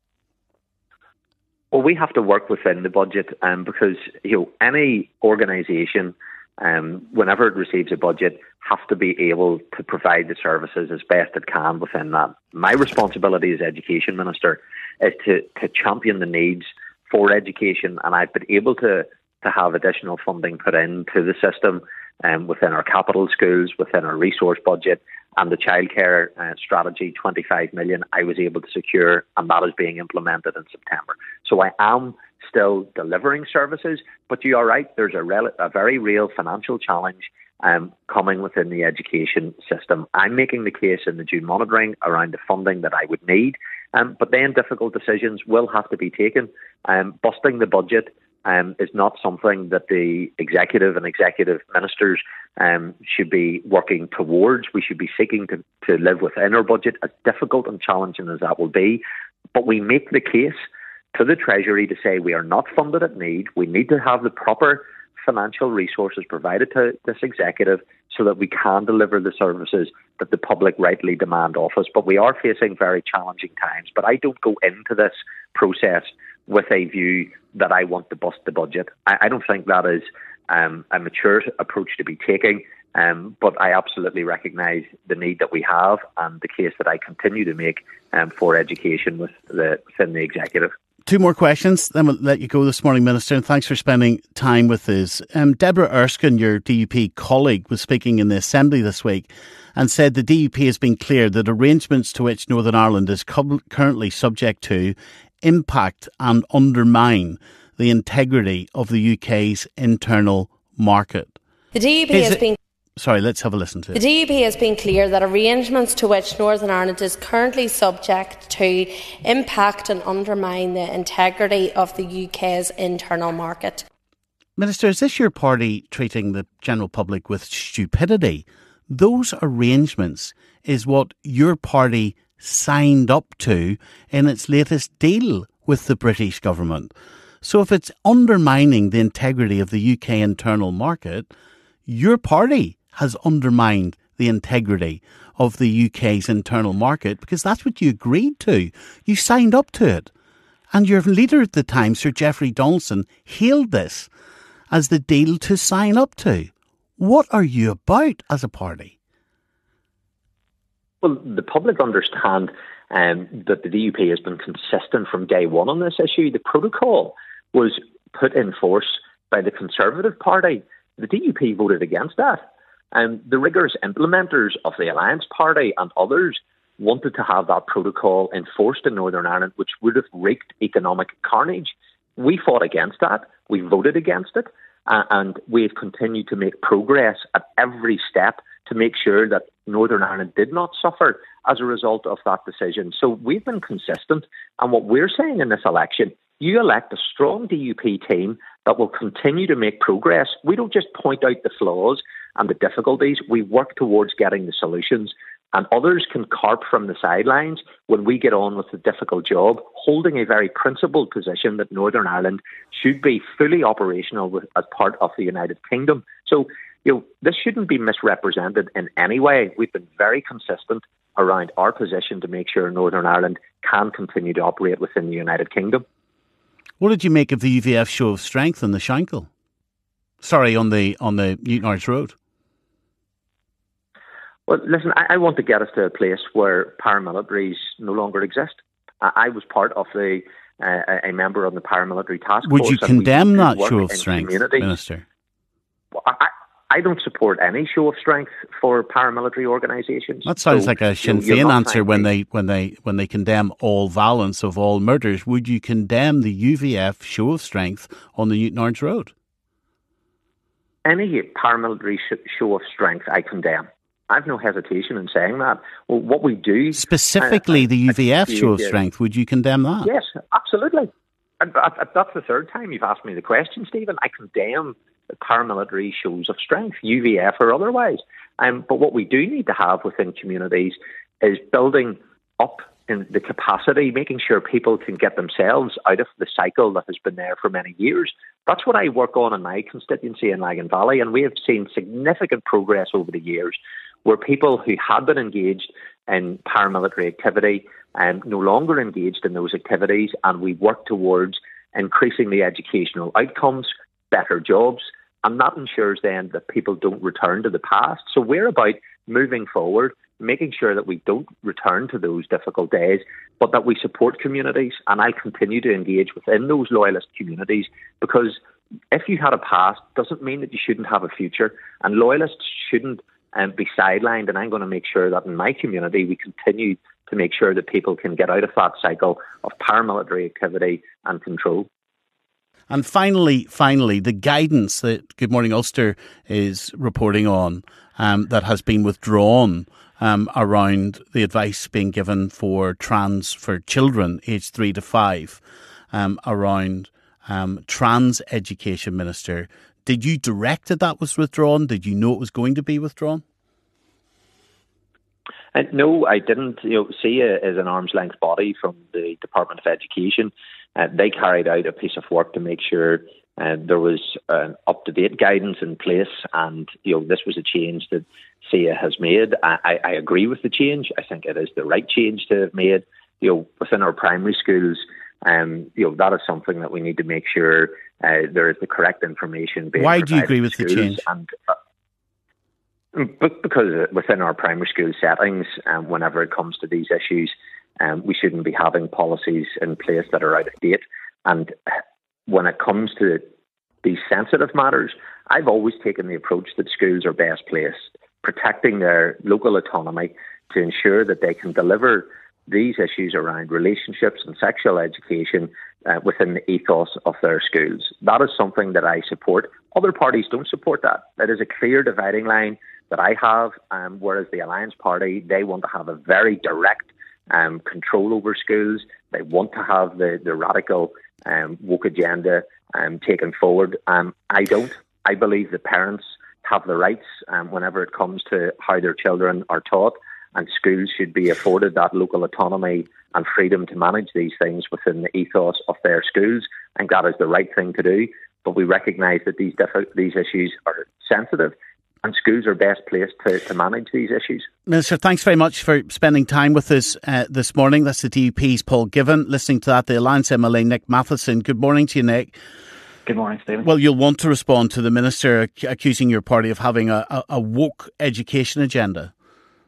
Well, we have to work within the budget um, because you know any organisation, um, whenever it receives a budget, has to be able to provide the services as best it can within that. My responsibility as Education Minister is to, to champion the needs for education, and I've been able to, to have additional funding put into the system um, within our capital schools, within our resource budget, and the childcare uh, strategy, twenty-five million, I was able to secure, and that is being implemented in September. So I am still delivering services, but you are right, there's a, rel- a very real financial challenge um, coming within the education system. I'm making the case in the June monitoring around the funding that I would need, um, but then difficult decisions will have to be taken. Um, busting the budget Um, is not something that the executive and executive ministers um, should be working towards. We should be seeking to, to live within our budget, as difficult and challenging as that will be. But we make the case to the Treasury to say we are not funded at need. We need to have the proper financial resources provided to this executive so that we can deliver the services that the public rightly demand of us. But we are facing very challenging times. But I don't go into this process with a view that I want to bust the budget. I, I don't think that is um, a mature approach to be taking, um, but I absolutely recognise the need that we have and the case that I continue to make um, for education with the, within the executive. Two more questions, then we'll let you go this morning, Minister, and thanks for spending time with us. Um, Deborah Erskine, your D U P colleague, was speaking in the Assembly this week and said the D U P has been clear that arrangements to which Northern Ireland is cu- currently subject to impact and undermine the integrity of the U K's internal market. The D U P is has it, been... Sorry, let's have a listen to it. The D U P has been clear that arrangements to which Northern Ireland is currently subject to impact and undermine the integrity of the U K's internal market. Minister, is this your party treating the general public with stupidity? Those arrangements is what your party signed up to in its latest deal with the British government. So if it's undermining the integrity of the U K internal market, your party has undermined the integrity of the U K's internal market because that's what you agreed to. You signed up to it. And your leader at the time, Sir Geoffrey Donaldson, hailed this as the deal to sign up to. What are you about as a party? Well, the public understand um, that the D U P has been consistent from day one on this issue. The protocol was put in force by the Conservative Party. The D U P voted against that. Um, the rigorous implementers of the Alliance Party and others wanted to have that protocol enforced in Northern Ireland, which would have wreaked economic carnage. We fought against that. We voted against it. Uh, and we've continued to make progress at every step to make sure that Northern Ireland did not suffer as a result of that decision. So we've been consistent. And what we're saying in this election, you elect a strong D U P team that will continue to make progress. We don't just point out the flaws and the difficulties. We work towards getting the solutions. And others can carp from the sidelines when we get on with the difficult job, holding a very principled position that Northern Ireland should be fully operational with, as part of the United Kingdom. So, you know, this shouldn't be misrepresented in any way. We've been very consistent around our position to make sure Northern Ireland can continue to operate within the United Kingdom. What did you make of the U V F show of strength on the Shankill? Sorry, on the on the Newton Arts Road. Well, listen, I, I want to get us to a place where paramilitaries no longer exist. I, I was part of the uh, a member of the paramilitary task Would force. Would you condemn that show of strength, community. Minister? Well, I, I don't support any show of strength for paramilitary organisations. That sounds so, like a Sinn you know, Féin answer when they when they when they condemn all violence of all murders. Would you condemn the U V F show of strength on the Newton Arts Road? Any paramilitary sh- show of strength, I condemn. I've no hesitation in saying that. Well, what we do... Specifically, uh, the U V F show of strength, would you condemn that? Yes, absolutely. And that's the third time you've asked me the question, Stephen. I condemn the paramilitary shows of strength, U V F or otherwise. Um, but what we do need to have within communities is building up in the capacity, making sure people can get themselves out of the cycle that has been there for many years. That's what I work on in my constituency in Lagan Valley, and we have seen significant progress over the years where people who had been engaged in paramilitary activity and um, no longer engaged in those activities, and we work towards increasing the educational outcomes, better jobs, and that ensures then that people don't return to the past. So we're about moving forward, making sure that we don't return to those difficult days, but that we support communities, and I continue to engage within those loyalist communities, because if you had a past doesn't mean that you shouldn't have a future, and loyalists shouldn't um, be sidelined, and I'm going to make sure that in my community we continue to make sure that people can get out of that cycle of paramilitary activity and control. And finally, finally, the guidance that Good Morning Ulster is reporting on um, that has been withdrawn um, around the advice being given for trans, for children aged three to five, um, around um, trans education, Minister. Did you direct that that was withdrawn? Did you know it was going to be withdrawn? Uh, no, I didn't. You know, S I A is an arm's length body from the Department of Education. Uh, they carried out a piece of work to make sure uh, there was uh, up-to-date guidance in place, and you know this was a change that S I A has made. I, I agree with the change. I think it is the right change to have made. You know, within our primary schools, um, you know that is something that we need to make sure uh, there is the correct information being Why provided do you agree with to the schools. change? And, uh, But because within our primary school settings, um, whenever it comes to these issues, um, we shouldn't be having policies in place that are out of date. And when it comes to these sensitive matters, I've always taken the approach that schools are best placed, protecting their local autonomy to ensure that they can deliver these issues around relationships and sexual education uh, within the ethos of their schools. That is something that I support. Other parties don't support that. That is a clear dividing line that I have, um, whereas the Alliance Party, they want to have a very direct um, control over schools. They want to have the, the radical um, woke agenda um, taken forward. Um, I don't. I believe the parents have the rights um, whenever it comes to how their children are taught, and schools should be afforded that local autonomy and freedom to manage these things within the ethos of their schools. I think that is the right thing to do, but we recognise that these diff- these issues are sensitive, and schools are best placed to, to manage these issues. Minister, thanks very much for spending time with us uh, this morning. That's the D U P's Paul Givan. Listening to that, the Alliance M L A Nick Matheson. Good morning to you, Nick. Good morning, Stephen. Well, you'll want to respond to the Minister ac- accusing your party of having a, a, a woke education agenda.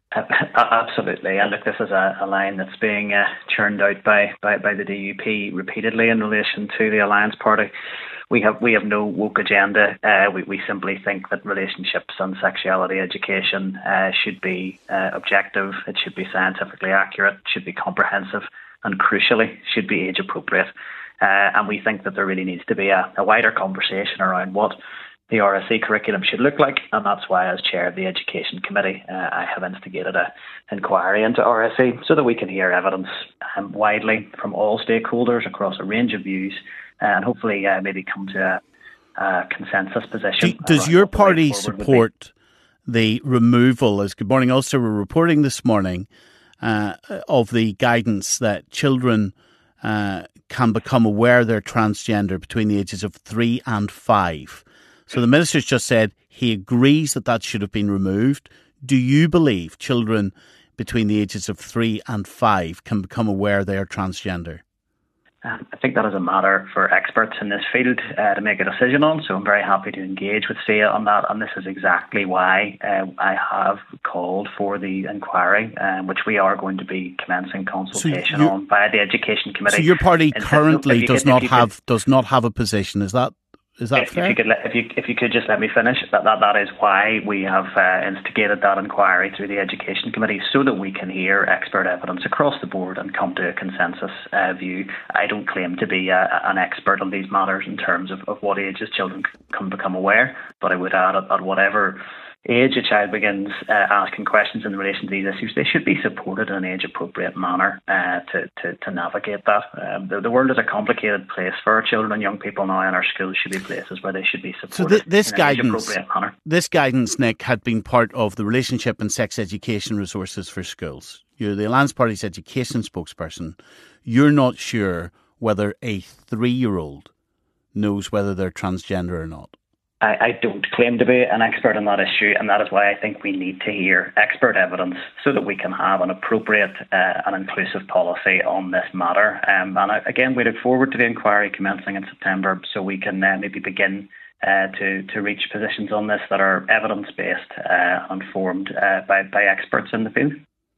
Uh, absolutely. And look, this is a, a line that's being uh, churned out by, by, by the D U P repeatedly in relation to the Alliance Party. We have we have no woke agenda. Uh, we, we simply think that relationships and sexuality education uh, should be uh, objective, it should be scientifically accurate, should be comprehensive, and crucially, should be age appropriate. Uh, and we think that there really needs to be a, a wider conversation around what the R S E curriculum should look like, and that's why, as chair of the Education Committee, uh, I have instigated an inquiry into R S E so that we can hear evidence um, widely from all stakeholders across a range of views, uh, and hopefully uh, maybe come to a, a consensus position. Do, does your party support the removal, as Good Morning Ulster were reporting this morning, uh, of the guidance that children uh, can become aware they're transgender between the ages of three and five? So the Minister's just said he agrees that that should have been removed. Do you believe children between the ages of three and five can become aware they are transgender? Um, I think that is a matter for experts in this field uh, to make a decision on. So I'm very happy to engage with S E A on that. And this is exactly why uh, I have called for the inquiry, um, which we are going to be commencing consultation so on by the Education Committee. So your party and currently so does could, not could, have does not have a position. Is that? Is that if, fair? If you, could let, if, you, if you could just let me finish, that, that, that is why we have uh, instigated that inquiry through the Education Committee, so that we can hear expert evidence across the board and come to a consensus uh, view. I don't claim to be uh, an expert on these matters in terms of, of what ages children can become aware, but I would add at, at whatever age a child begins uh, asking questions in relation to these issues, they should be supported in an age-appropriate manner uh, to, to, to navigate that. Um, the, the world is a complicated place for our children and young people now, and our schools should be places where they should be supported so th- this in an guidance, age-appropriate manner. This guidance, Nick, had been part of the relationship and sex education resources for schools. You're the Alliance Party's education spokesperson. You're not sure whether a three-year-old knows whether they're transgender or not. I, I don't claim to be an expert on that issue, and that is why I think we need to hear expert evidence so that we can have an appropriate uh, and inclusive policy on this matter. Um, and I, again, we look forward to the inquiry commencing in September, so we can uh, maybe begin uh, to, to reach positions on this that are evidence-based uh, and informed uh, by, by experts in the field.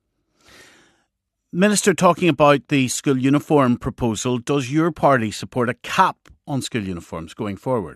Minister, talking about the school uniform proposal, does your party support a cap on school uniforms going forward?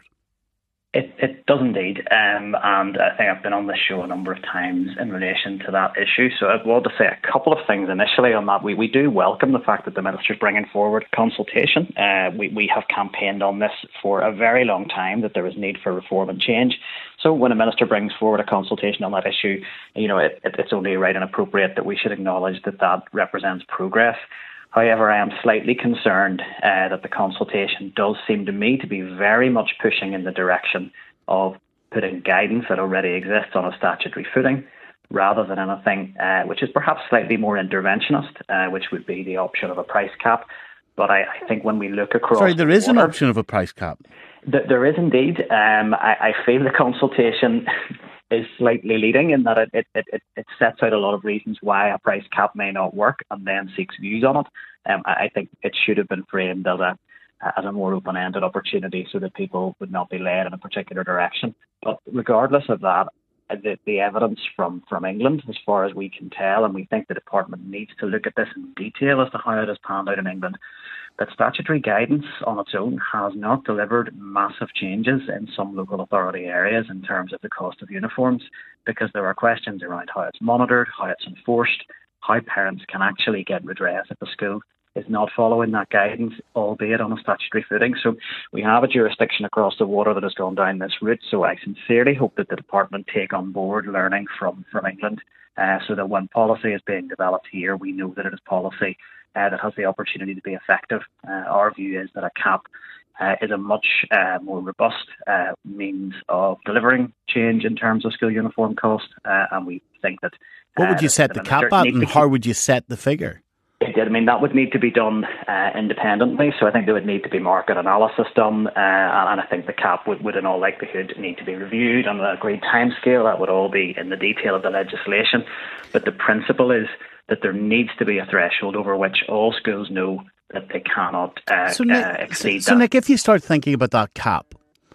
It, it does indeed, um, and I think I've been on this show a number of times in relation to that issue. So I want to say a couple of things initially on that. We we do welcome the fact that the Minister is bringing forward consultation. Uh, we, we have campaigned on this for a very long time, that there is need for reform and change. So when a Minister brings forward a consultation on that issue, you know, it, it, it's only right and appropriate that we should acknowledge that that represents progress. However, I am slightly concerned uh, that the consultation does seem to me to be very much pushing in the direction of putting guidance that already exists on a statutory footing, rather than anything uh, which is perhaps slightly more interventionist, uh, which would be the option of a price cap. But I, I think when we look across... Sorry, there the is water, an option of a price cap. Th- there is indeed. Um, I, I feel the consultation is slightly leading in that it, it, it, it sets out a lot of reasons why a price cap may not work and then seeks views on it. Um, I, I think it should have been framed as a as a more open-ended opportunity so that people would not be led in a particular direction. But regardless of that, the, the evidence from, from England, as far as we can tell, and we think the department needs to look at this in detail as to how it has panned out in England, that statutory guidance on its own has not delivered massive changes in some local authority areas in terms of the cost of uniforms, because there are questions around how it's monitored, how it's enforced, how parents can actually get redress if a school is not following that guidance, albeit on a statutory footing. So we have a jurisdiction across the water that has gone down this route. So I sincerely hope that the department take on board learning from, from England, uh, so that when policy is being developed here, we know that it is policy uh, that has the opportunity to be effective. Uh, our view is that a cap uh, is a much uh, more robust uh, means of delivering change in terms of school uniform cost, uh, and we think that... Uh, what would you set the, the cap at, and how would you set the figure? I mean, that would need to be done uh, independently, so I think there would need to be market analysis done, uh, and I think the cap would, would in all likelihood need to be reviewed on an agreed timescale. That would all be in the detail of the legislation, but the principle is that there needs to be a threshold over which all schools know that they cannot uh, so Nick, uh, exceed so, that. So Nick, if you start thinking about that cap,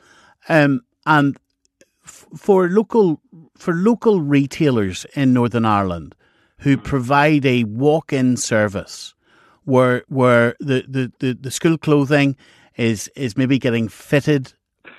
um, and f- for local for local retailers in Northern Ireland, who provide a walk-in service where where the, the, the, the school clothing is is maybe getting fitted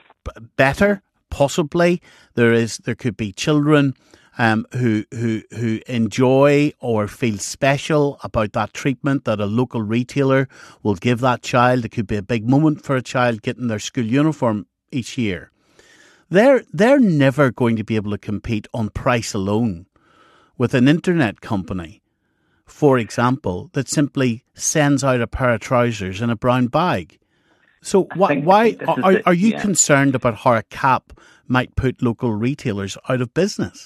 better, possibly. There is there could be children um, who who who enjoy or feel special about that treatment that a local retailer will give that child. It could be a big moment for a child getting their school uniform each year. They're they're never going to be able to compete on price alone with an internet company, for example, that simply sends out a pair of trousers in a brown bag. So why, why are, the, are you yeah. concerned about how a cap might put local retailers out of business?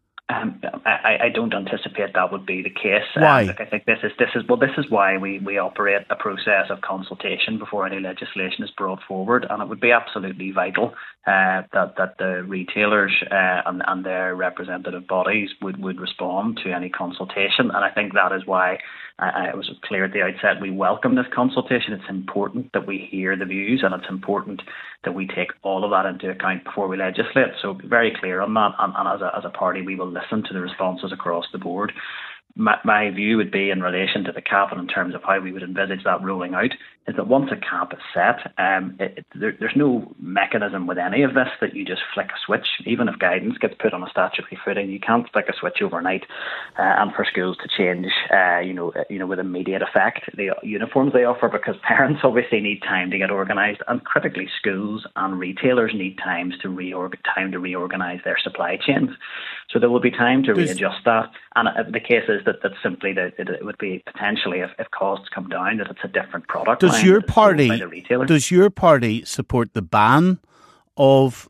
Um, I, I don't anticipate that would be the case. Why? Um, look, I think this is this is well, this is why we, we operate a process of consultation before any legislation is brought forward, and it would be absolutely vital uh, that that the retailers uh, and, and their representative bodies would, would respond to any consultation. And I think that is why uh, it was clear at the outset we welcome this consultation. It's important that we hear the views, and it's important that we take all of that into account before we legislate. So be very clear on that, and, and as a as a party, we will listen to the responses across the board. My, my view would be in relation to the cap and in terms of how we would envisage that rolling out is that once a cap is set, um, it, it, there, there's no mechanism with any of this that you just flick a switch. Even if guidance gets put on a statutory footing, you can't flick a switch overnight uh, and for schools to change, uh, you know, you know, with immediate effect the uniforms they offer, because parents obviously need time to get organised, and critically schools and retailers need times to reorg- time to reorganise their supply chains. So there will be time to There's- readjust that. And uh, the case is that, that simply that it, it would be potentially, if, if costs come down, that it's a different product. Does your party does your party support the ban of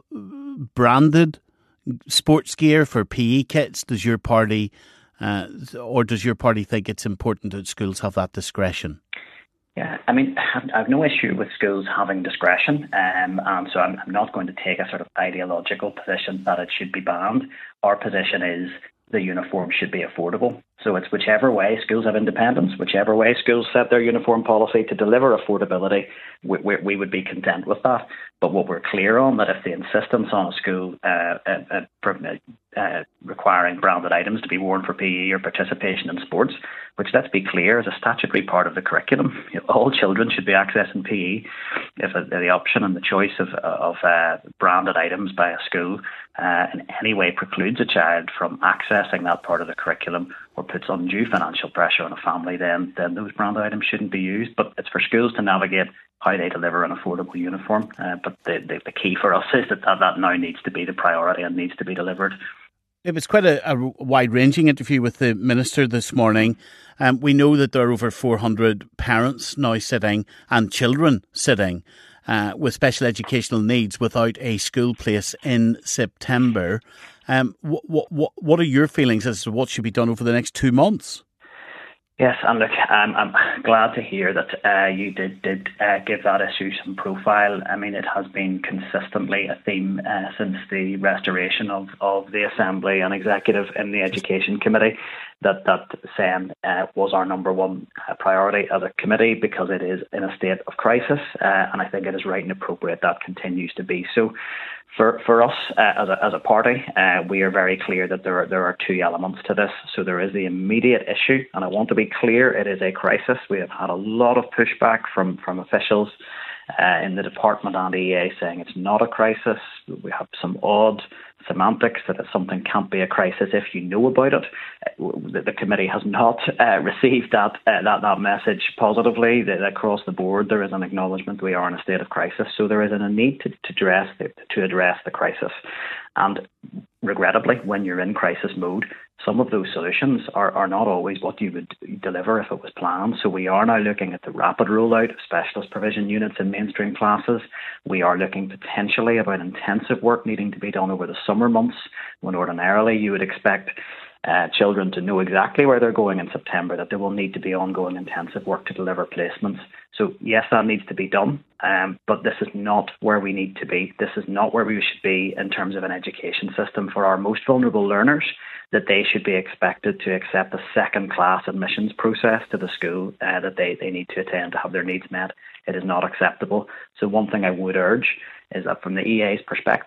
branded sports gear for P E kits? Does your party, uh, or does your party think it's important that schools have that discretion? Yeah, I mean, I have no issue with schools having discretion, um, and so I'm, I'm not going to take a sort of ideological position that it should be banned. Our position is the uniform should be affordable. So it's whichever way schools have independence, whichever way schools set their uniform policy to deliver affordability, we, we, we would be content with that. But what we're clear on, that if the insistence on a school uh, uh, uh, uh, requiring branded items to be worn for P E or participation in sports, which, let's be clear, is a statutory part of the curriculum. You know, all children should be accessing P E. If uh, the option and the choice of, of uh, branded items by a school uh, in any way precludes a child from accessing that part of the curriculum or puts undue financial pressure on a family, then then those branded items shouldn't be used. But it's for schools to navigate how they deliver an affordable uniform. Uh, but the, the, the key for us is that, that that now needs to be the priority and needs to be delivered. It was quite a, a wide-ranging interview with the Minister this morning. Um, we know that there are over four hundred parents now sitting and children sitting uh, with special educational needs without a school place in September. Um, what, what, what are your feelings as to what should be done over the next two months? Yes, and look, um, I'm glad to hear that uh, you did did uh, give that issue some profile. I mean, it has been consistently a theme uh, since the restoration of, of the Assembly and Executive in the Education Committee that that SEN uh, was our number one uh, priority as a committee, because it is in a state of crisis, uh, and I think it is right and appropriate that continues to be so. For for us uh, as a as a party, uh, we are very clear that there are there are two elements to this. So there is the immediate issue, and I want to be clear, it is a crisis. We have had a lot of pushback from from officials uh, in the department and E A saying it's not a crisis. We have some odd semantics that if something can't be a crisis if you know about it. The, the committee has not uh, received that, uh, that that message positively. That across the board there is an acknowledgement we are in a state of crisis. So there is a need to, to address the, to address the crisis. And regrettably, when you're in crisis mode, some of those solutions are, are not always what you would deliver if it was planned. So we are now looking at the rapid rollout of specialist provision units in mainstream classes. We are looking potentially about intensive work needing to be done over the summer months, when ordinarily you would expect uh, children to know exactly where they're going in September, that there will need to be ongoing intensive work to deliver placements. So yes, that needs to be done, um, but this is not where we need to be. This is not where we should be in terms of an education system for our most vulnerable learners, that they should be expected to accept a second-class admissions process to the school uh, that they, they need to attend to have their needs met. It is not acceptable. So one thing I would urge is that from the E A's perspective,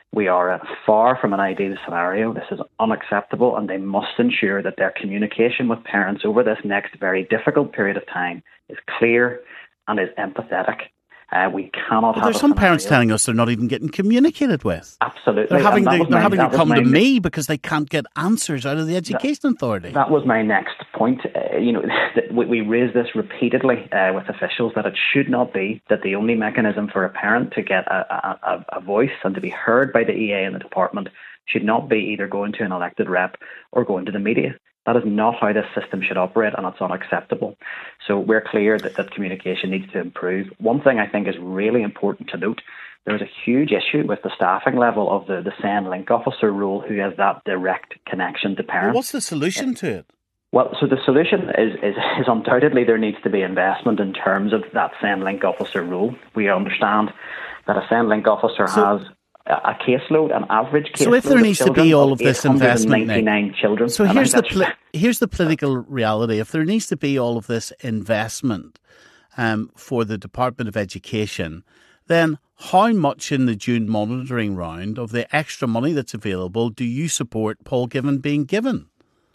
We are far from an ideal scenario. This is unacceptable, and they must ensure that their communication with parents over this next very difficult period of time is clear and is empathetic. Uh, we cannot but have there's some scenario. parents telling us they're not even getting communicated with. Absolutely. They're having, to, they're my, having to come to my, me because they can't get answers out of the Education that, Authority. That was my next point. Uh, you know, we, we raised this repeatedly uh, with officials, that it should not be that the only mechanism for a parent to get a, a, a voice and to be heard by the E A and the department should not be either going to an elected rep or going to the media. That is not how this system should operate, and it's unacceptable. So we're clear that, that communication needs to improve. One thing I think is really important to note, there is a huge issue with the staffing level of the, the SEND link officer role, who has that direct connection to parents. Well, what's the solution to it? Well, so the solution is, is, is undoubtedly there needs to be investment in terms of that SEND link officer role. We understand that a SEND link officer so, has a caseload, an average caseload. So if there needs to be all of this investment, Nick, children, so here's the pl- here's the political reality. If there needs to be all of this investment um, for the Department of Education, then how much in the June monitoring round of the extra money that's available do you support Paul Givan being given?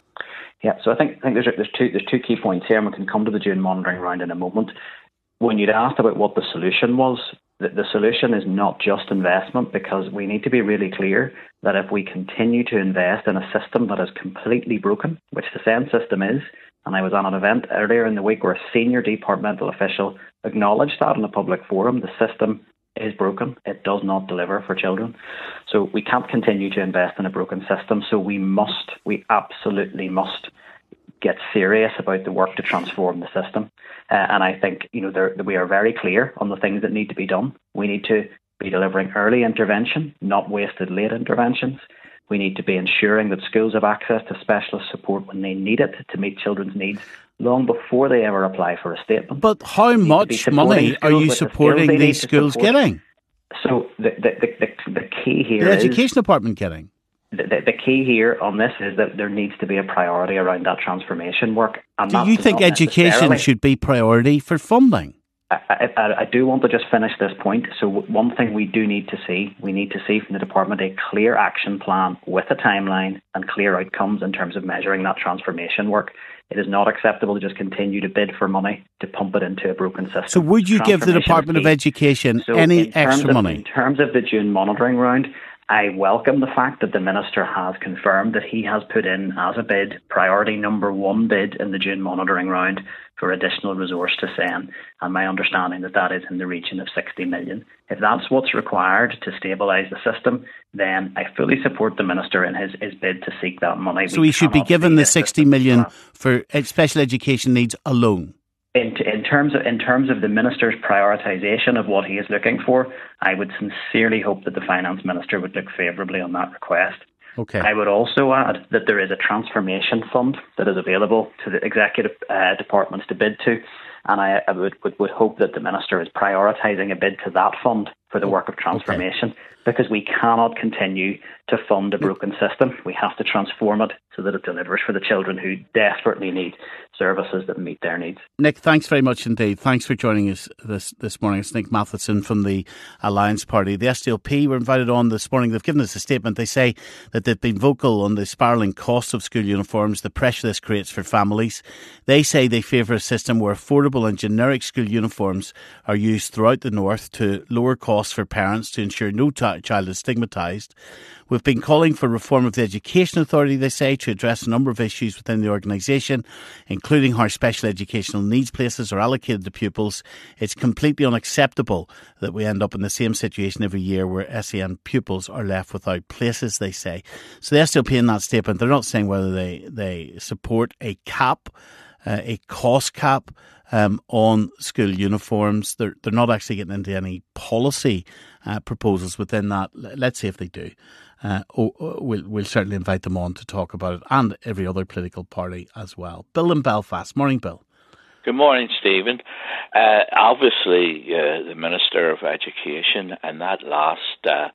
Yeah, so I think I think there's there's two there's two key points here, and we can come to the June monitoring round in a moment. When you'd asked about what the solution was, the, the solution is not just investment, because we need to be really clear that if we continue to invest in a system that is completely broken, which the SEND system is, and I was on an event earlier in the week where a senior departmental official acknowledged that in a public forum, the system is broken. It does not deliver for children. So we can't continue to invest in a broken system. So we must, we absolutely must get serious about the work to transform the system. Uh, and I think, you know, there, we are very clear on the things that need to be done. We need to be delivering early intervention, not wasted late interventions. We need to be ensuring that schools have access to specialist support when they need it to meet children's needs long before they ever apply for a statement. But how much money are you supporting the these schools getting? So the, the, the, the, the key here the is... The Education Department getting? The, the, the key here on this is that there needs to be a priority around that transformation work. And do you think education should be priority for funding? I, I, I do want to just finish this point. So one thing we do need to see, we need to see from the department a clear action plan with a timeline and clear outcomes in terms of measuring that transformation work. It is not acceptable to just continue to bid for money to pump it into a broken system. So would you give the Department of Education so any extra of, money? In terms of the June monitoring round, I welcome the fact that the Minister has confirmed that he has put in as a bid, priority number one bid in the June monitoring round for additional resource to SEND, and my understanding that that is in the region of sixty million. If that's what's required to stabilise the system, then I fully support the Minister in his, his bid to seek that money. So we he should be given the sixty million for special education needs alone? In, in terms of in terms of the Minister's prioritisation of what he is looking for, I would sincerely hope that the Finance Minister would look favourably on that request. Okay. I would also add that there is a transformation fund that is available to the executive uh, departments to bid to, and I, I would, would, would hope that the Minister is prioritising a bid to that fund for the work of transformation, okay. because we cannot continue to fund a broken system. We have to transform it so that it delivers for the children who desperately need services that meet their needs. Nick, thanks very much indeed. Thanks for joining us this this morning. It's Nick Matheson from the Alliance Party. The S D L P were invited on this morning. They've given us a statement. They say that they've been vocal on the spiralling costs of school uniforms, the pressure this creates for families. They say they favour a system where affordable and generic school uniforms are used throughout the North to lower costs for parents to ensure no t- child is stigmatised. We've been calling for reform of the Education Authority, they say, to address a number of issues within the organisation, including how special educational needs places are allocated to pupils. It's completely unacceptable that we end up in the same situation every year where S E N pupils are left without places, they say. So the S D L P in that statement, they're not saying whether they, they support a cap, uh, a cost cap, Um, on school uniforms. They're, they're not actually getting into any policy uh, proposals within that. Let's see if they do. Uh, oh, oh, we'll, we'll certainly invite them on to talk about it, and every other political party as well. Bill in Belfast. Morning, Bill. Good morning, Stephen. Uh, obviously, uh, the Minister of Education and that last uh,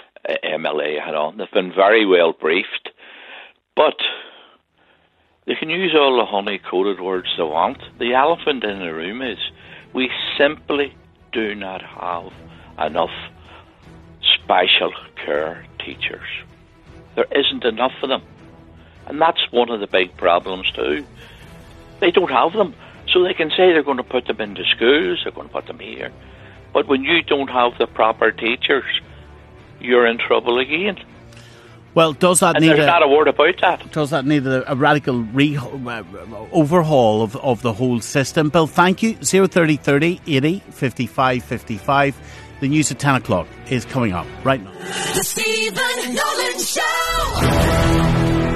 M L A had on, they've been very well briefed, but they can use all the honey-coated words they want. The elephant in the room is we simply do not have enough special care teachers. There isn't enough of them. And that's one of the big problems too. They don't have them. So they can say they're going to put them into schools, they're going to put them here. But when you don't have the proper teachers, you're in trouble again. Well, does that and need there's a, not a word about that? Does that need a, a radical re- uh, overhaul of, of the whole system? Bill, thank you. zero thirty thirty eighty fifty-five fifty-five. The news at ten o'clock is coming up right now. The Stephen Nolan Show.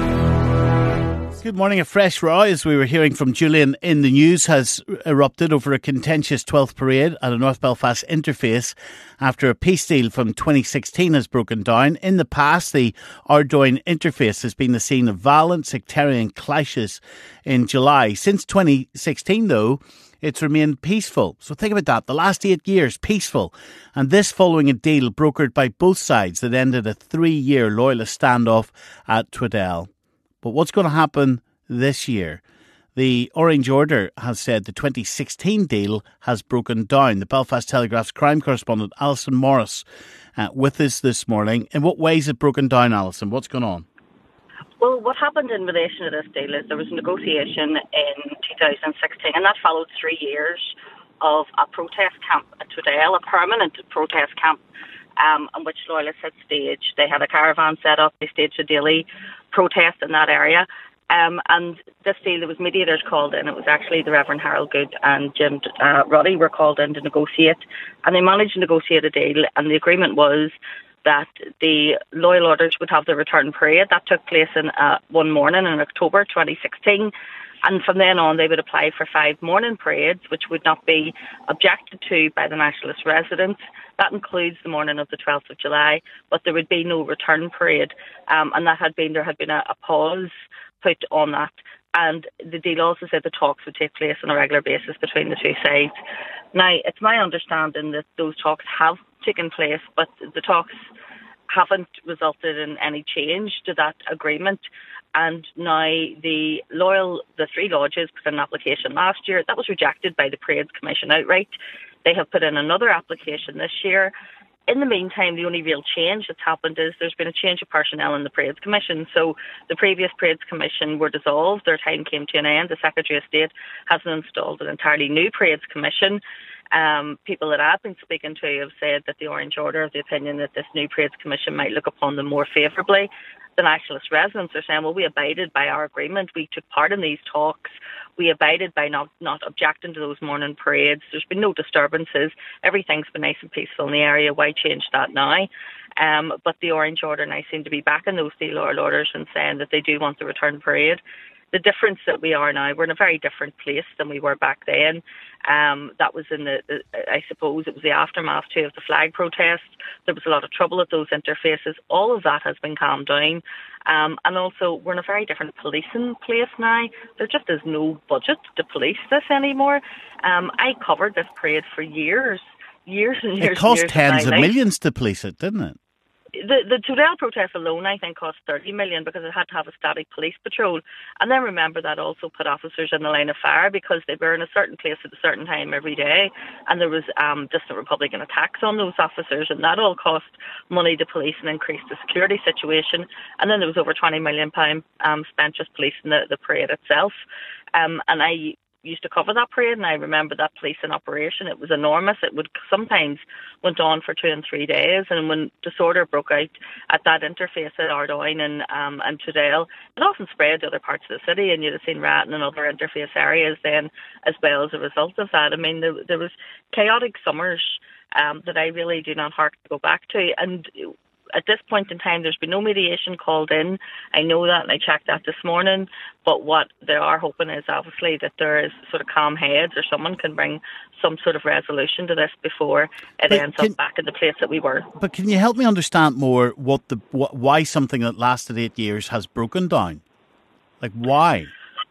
Good morning. A fresh row, as we were hearing from Julian in the news, has erupted over a contentious twelfth parade at a North Belfast interface after a peace deal from twenty sixteen has broken down. In the past, the Ardoyne interface has been the scene of violent sectarian clashes in July. Since twenty sixteen, though, it's remained peaceful. So think about that. The last eight years, peaceful. And this following a deal brokered by both sides that ended a three-year loyalist standoff at Tweddell. But what's going to happen this year? The Orange Order has said the twenty sixteen deal has broken down. The Belfast Telegraph's crime correspondent Alison Morris uh, with us this morning. In what ways is it broken down, Alison? What's going on? Well, what happened in relation to this deal is there was a negotiation in two thousand sixteen, and that followed three years of a protest camp at Tweddell, a permanent protest camp um, in which loyalists had staged. They had a caravan set up, they staged a daily protest in that area. Um, and this deal, there was mediators called in. It was actually the Reverend Harold Good and Jim uh, Ruddy were called in to negotiate. And they managed to negotiate a deal. And the agreement was that the loyal orders would have the return parade. That took place in uh, one morning in October twenty sixteen. And from then on, they would apply for five morning parades, which would not be objected to by the nationalist residents. That includes the morning of the twelfth of July, but there would be no return parade. Um, and that had been, there had been a, a pause put on that. And the deal also said the talks would take place on a regular basis between the two sides. Now, it's my understanding that those talks have taken place, but the talks haven't resulted in any change to that agreement. And now the loyal, the three lodges put in an application last year. That was rejected by the Parades Commission outright. They have put in another application this year. In the meantime, the only real change that's happened is there's been a change of personnel in the Parades Commission. So the previous Parades Commission were dissolved. Their time came to an end. The Secretary of State has installed an entirely new Parades Commission. Um, people that I've been speaking to have said that the Orange Order have the opinion that this new Parades Commission might look upon them more favourably. The nationalist residents are saying, well, we abided by our agreement. We took part in these talks. We abided by not, not objecting to those morning parades. There's been no disturbances. Everything's been nice and peaceful in the area. Why change that now? Um, but the Orange Order now seem to be backing those deal orders and saying that they do want the return parade. The difference that we are now, we're in a very different place than we were back then. Um, that was in the, the, I suppose, it was the aftermath too of the flag protests. There was a lot of trouble at those interfaces. All of that has been calmed down. Um, and also, we're in a very different policing place now. There just is no budget to police this anymore. Um, I covered this parade for years, years and years. It cost and years tens of, of millions to police it, didn't it? The the Tweddell protest alone, I think, cost thirty million because it had to have a static police patrol. And then remember that also put officers in the line of fire because they were in a certain place at a certain time every day, and there was um, distant Republican attacks on those officers, and that all cost money to police and increased the security situation. And then there was over twenty million pounds um, spent just policing the, the parade itself. Um, and I used to cover that parade, and I remember that policing operation. It was enormous. It would sometimes went on for two and three days, and when disorder broke out at that interface at Ardoyne and um, and Tweddell, it often spread to other parts of the city, and you'd have seen ratting in other interface areas then as well as a result of that. I mean, there, there was chaotic summers um, that I really do not hark to go back to, and at this point in time, there's been no mediation called in. I know that, and I checked that this morning. But what they are hoping is obviously that there is sort of calm heads, or someone can bring some sort of resolution to this before it But ends can, up back in the place that we were. But can you help me understand more what the what, why something that lasted eight years has broken down? Like why?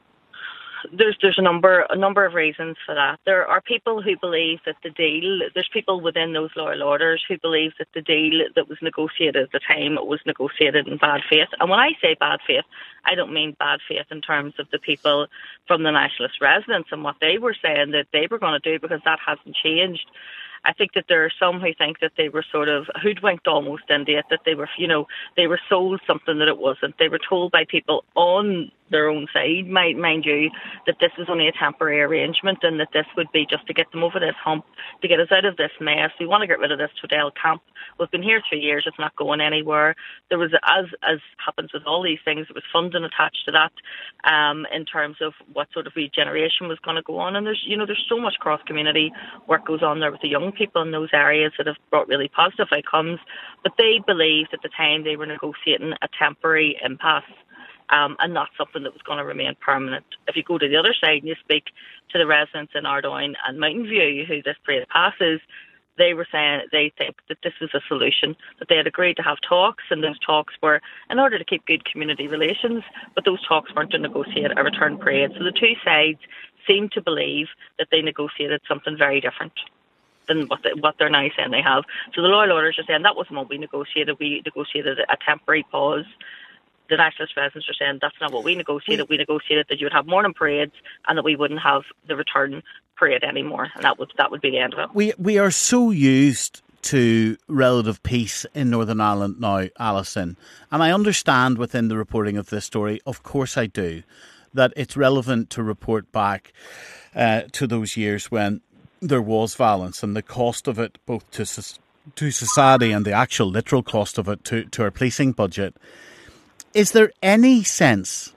There's there's a number a number of reasons for that. There are people who believe that the deal, there's people within those loyal orders who believe that the deal that was negotiated at the time was negotiated in bad faith. And when I say bad faith, I don't mean bad faith in terms of the people from the nationalist residents and what they were saying that they were going to do, because that hasn't changed. I think that there are some who think that they were sort of hoodwinked almost into it, that they were, you know, they were sold something that it wasn't. They were told by people on their own side, mind, mind you, that this was only a temporary arrangement and that this would be just to get them over this hump, to get us out of this mess. We want to get rid of this Tredale camp. We've been here three years. It's not going anywhere. There was, as as happens with all these things, there was funding attached to that um, in terms of what sort of regeneration was going to go on. And there's, you know, there's so much cross-community work goes on there with the young people in those areas that have brought really positive outcomes. But they believed at the time they were negotiating a temporary impasse. Um, and not something that was going to remain permanent. If you go to the other side and you speak to the residents in Ardoyne and Mountain View who this parade passes, they were saying they think that this was a solution, that they had agreed to have talks, and those talks were in order to keep good community relations, but those talks weren't to negotiate a return parade. So the two sides seem to believe that they negotiated something very different than what, they, what they're now saying they have. So the loyal orders are saying that wasn't what we negotiated. We negotiated a temporary pause. The nationalist residents are saying that's not what we negotiated. We negotiated that you would have morning parades and that we wouldn't have the return parade anymore, and that would that would be the end of it. We we are so used to relative peace in Northern Ireland now, Alison, and I understand within the reporting of this story, of course I do, that it's relevant to report back uh, to those years when there was violence and the cost of it, both to to society and the actual literal cost of it to, to our policing budget. Is there any sense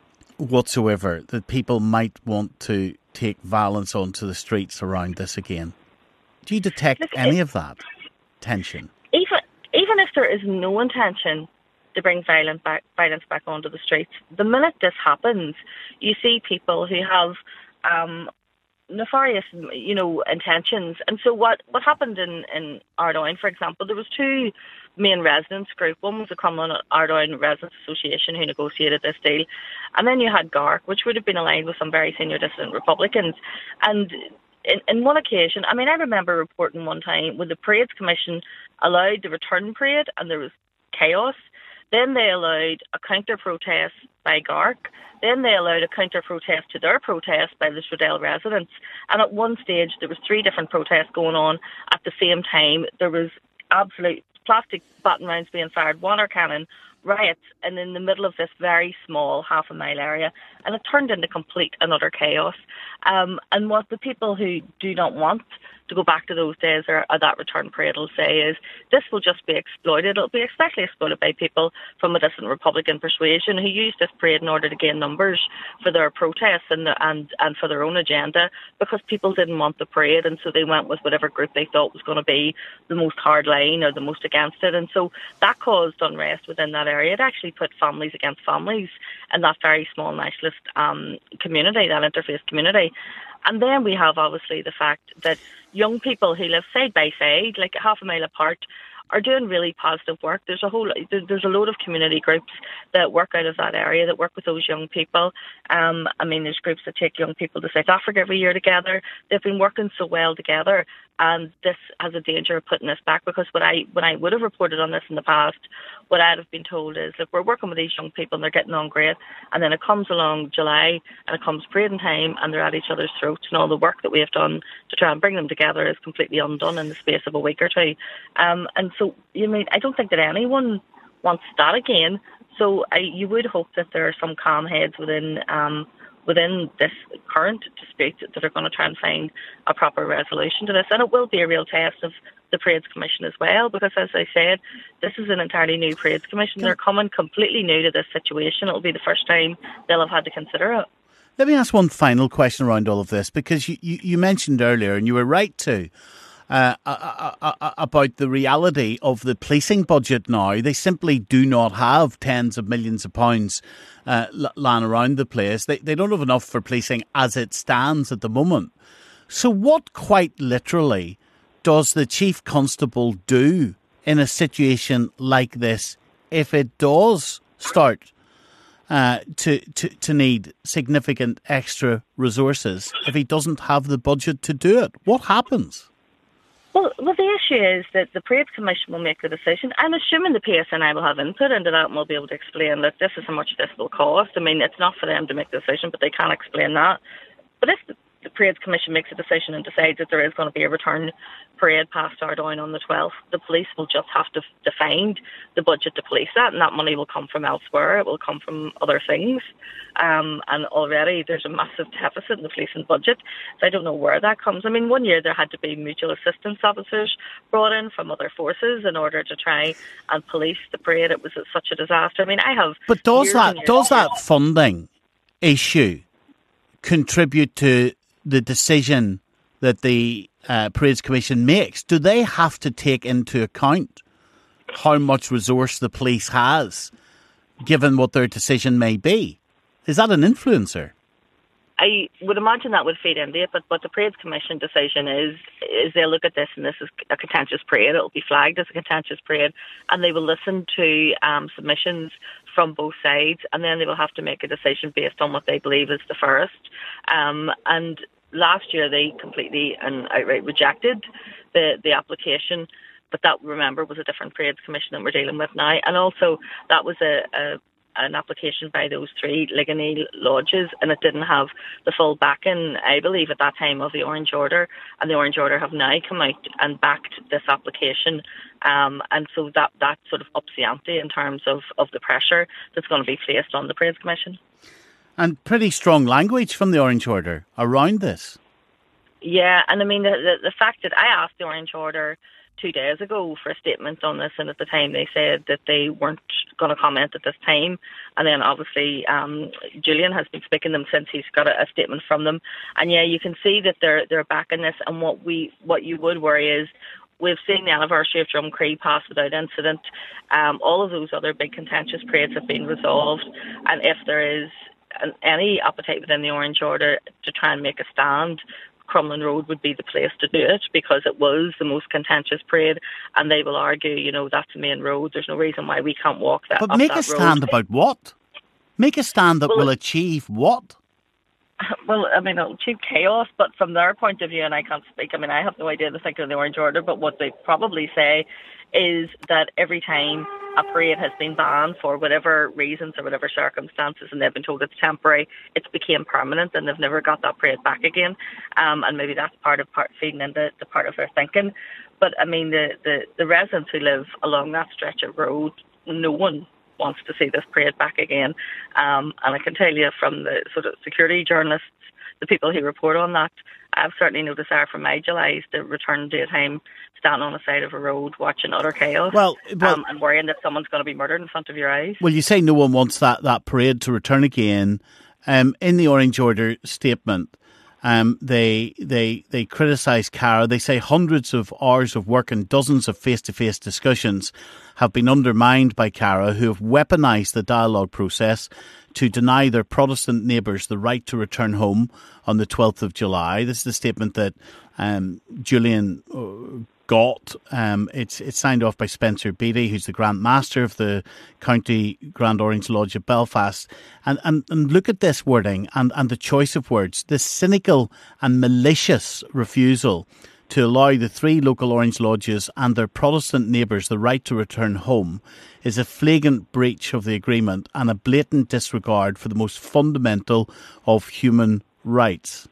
whatsoever that people might want to take violence onto the streets around this again? Do you detect Look, any of that tension? Even even if there is no intention to bring violence back, violence back onto the streets, the minute this happens, you see people who have um, nefarious, you know, intentions. And so what, what happened in, in Ardoyne, for example, there was two main residents group. One was the Crumlin Ardoyne Residents Association who negotiated this deal. And then you had Gark, which would have been aligned with some very senior dissident Republicans. And in, in one occasion, I mean, I remember reporting one time when the Parades Commission allowed the return parade and there was chaos. Then they allowed a counter-protest by Gark. Then they allowed a counter-protest to their protest by the Tredale residents. And at one stage, there was three different protests going on at the same time. There was absolute plastic baton rounds being fired, water cannon, riots, and in the middle of this very small half a mile area. And it turned into complete and utter chaos. Um, and what the people who do not want to go back to those days or, or that return parade will say is this will just be exploited. It'll be especially exploited by people from a distant Republican persuasion who use this parade in order to gain numbers for their protests and, and, and for their own agenda, because people didn't want the parade, and so they went with whatever group they thought was going to be the most hardline or the most against it. And so that caused unrest within that area. It actually put families against families in that very small nationalist um, community, that interfaith community. And then we have, obviously, the fact that young people who live side by side, like half a mile apart, are doing really positive work. There's a whole, there's a load of community groups that work out of that area, that work with those young people. Um, I mean, there's groups that take young people to South Africa every year together. They've been working so well together, and this has a danger of putting us back, because when I when I would have reported on this in the past, what I'd have been told is, look, we're working with these young people and they're getting on great, and then it comes along July and it comes parading time and they're at each other's throats, and all the work that we have done to try and bring them together is completely undone in the space of a week or two. Um, and so, you mean, I don't think that anyone wants that again. So I, you would hope that there are some calm heads within um, within this current dispute that are going to try and find a proper resolution to this. And it will be a real test of the Parades Commission as well, because, as I said, this is an entirely new Parades Commission. They're coming completely new to this situation. It'll be the first time they'll have had to consider it. Let me ask one final question around all of this, because you, you, you mentioned earlier, and you were right to, uh, uh, uh, uh, about the reality of the policing budget now. They simply do not have tens of millions of pounds uh, lying around the place. They, they don't have enough for policing as it stands at the moment. So what, quite literally, does the Chief Constable do in a situation like this if it does start uh, to, to, to need significant extra resources, if he doesn't have the budget to do it? What happens? Well, well, the issue is that the Parades Commission will make the decision. I'm assuming the P S N I will have input into that and will be able to explain that this is how much this will cost. I mean, it's not for them to make the decision, but they can explain that. But if the the Parades Commission makes a decision and decides that there is going to be a return parade past Ardoyne on the twelfth, the police will just have to, to find the budget to police that, and that money will come from elsewhere. It will come from other things. Um, and already there's a massive deficit in the policing budget, so I don't know where that comes. I mean, one year there had to be mutual assistance officers brought in from other forces in order to try and police the parade. It was such a disaster. I mean, I have... But does that does that funding issue contribute to the decision that the uh, Parades Commission makes? Do they have to take into account how much resource the police has, given what their decision may be? Is that an influencer? I would imagine that would feed into it, but what the Parades Commission decision is, is they'll look at this, and this is a contentious parade. It'll be flagged as a contentious parade, and they will listen to um, submissions from both sides, and then they will have to make a decision based on what they believe is the fairest. Um, and last year they completely and outright rejected the, the application, but that, remember, was a different Parades Commission that we're dealing with now. And also that was a, a an application by those three Ligoney lodges, and it didn't have the full backing, I believe, at that time of the Orange Order, and the Orange Order have now come out and backed this application, um, and so that, that sort of ups the ante in terms of, of the pressure that's going to be placed on the Parades Commission. And pretty strong language from the Orange Order around this. Yeah, and I mean, the, the, the fact that I asked the Orange Order two days ago for a statement on this, and at the time they said that they weren't going to comment at this time, and then obviously um, Julian has been speaking to them since he's got a, a statement from them, and yeah, you can see that they're they're backing this. And what we what you would worry is, we've seen the anniversary of Drumcree pass without incident. Um, all of those other big contentious parades have been resolved, and if there is an, any appetite within the Orange Order to try and make a stand, Crumlin Road would be the place to do it, because it was the most contentious parade, and they will argue, you know, that's the main road. There's no reason why we can't walk that. But up make that a stand road. about what? Make a stand that well, will achieve what? Well, I mean, it'll achieve chaos, but from their point of view, and I can't speak, I mean, I have no idea the thinking of the Orange Order, but what they probably say is that every time a parade has been banned for whatever reasons or whatever circumstances, and they've been told it's temporary, it's became permanent, and they've never got that parade back again. Um, and maybe that's part of part feeding into the part of their thinking. But I mean, the, the, the residents who live along that stretch of road, no one wants to see this parade back again. Um, and I can tell you from the sort of security journalists, the people who report on that, I've certainly no desire from my July's to return to a time standing on the side of a road watching utter chaos, well, well, um, and worrying that someone's going to be murdered in front of your eyes. Well, you say no one wants that, that parade to return again. Um, in the Orange Order statement, um, they they they criticise Cara. They say hundreds of hours of work and dozens of face-to-face discussions have been undermined by Cara, who have weaponised the dialogue process to deny their Protestant neighbours the right to return home on the twelfth of July. This is the statement that um, Julian uh, got. Um, it's it's signed off by Spencer Beattie, who's the Grand Master of the County Grand Orange Lodge of Belfast. And, and, and look at this wording and, and the choice of words. This cynical and malicious refusal to allow the three local Orange Lodges and their Protestant neighbours the right to return home is a flagrant breach of the agreement and a blatant disregard for the most fundamental of human rights.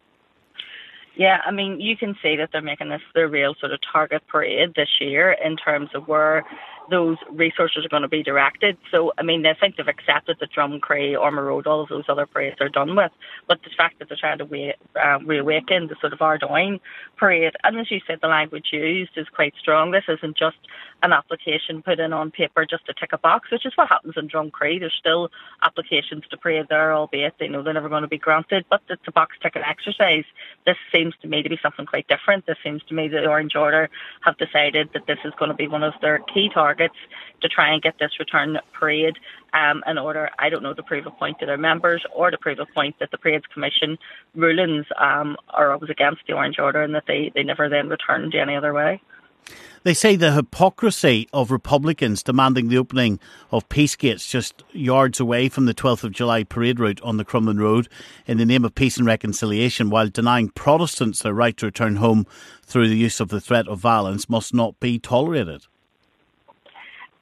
Yeah, I mean, you can see that they're making this their real sort of target parade this year in terms of where those resources are going to be directed. So, I mean, I think they've accepted that Drumcree, Ormer Road, all of those other parades are done with. But the fact that they're trying to re- uh, reawaken the sort of Ardoyne parade, and as you said, the language used is quite strong. This isn't just an application put in on paper just to tick a box, which is what happens in Drumcree. There's still applications to parade there, albeit they know they're never going to be granted, but it's a box ticking exercise. This seems to me to be something quite different. This seems to me that the Orange Order have decided that this is going to be one of their key targets to try and get this return parade um, in order, I don't know, to prove a point to their members or to prove a point that the Parades Commission rulings um, are always against the Orange Order and that they, they never then returned any other way. They say the hypocrisy of Republicans demanding the opening of peace gates just yards away from the twelfth of July parade route on the Crumlin Road in the name of peace and reconciliation, while denying Protestants their right to return home through the use of the threat of violence, must not be tolerated.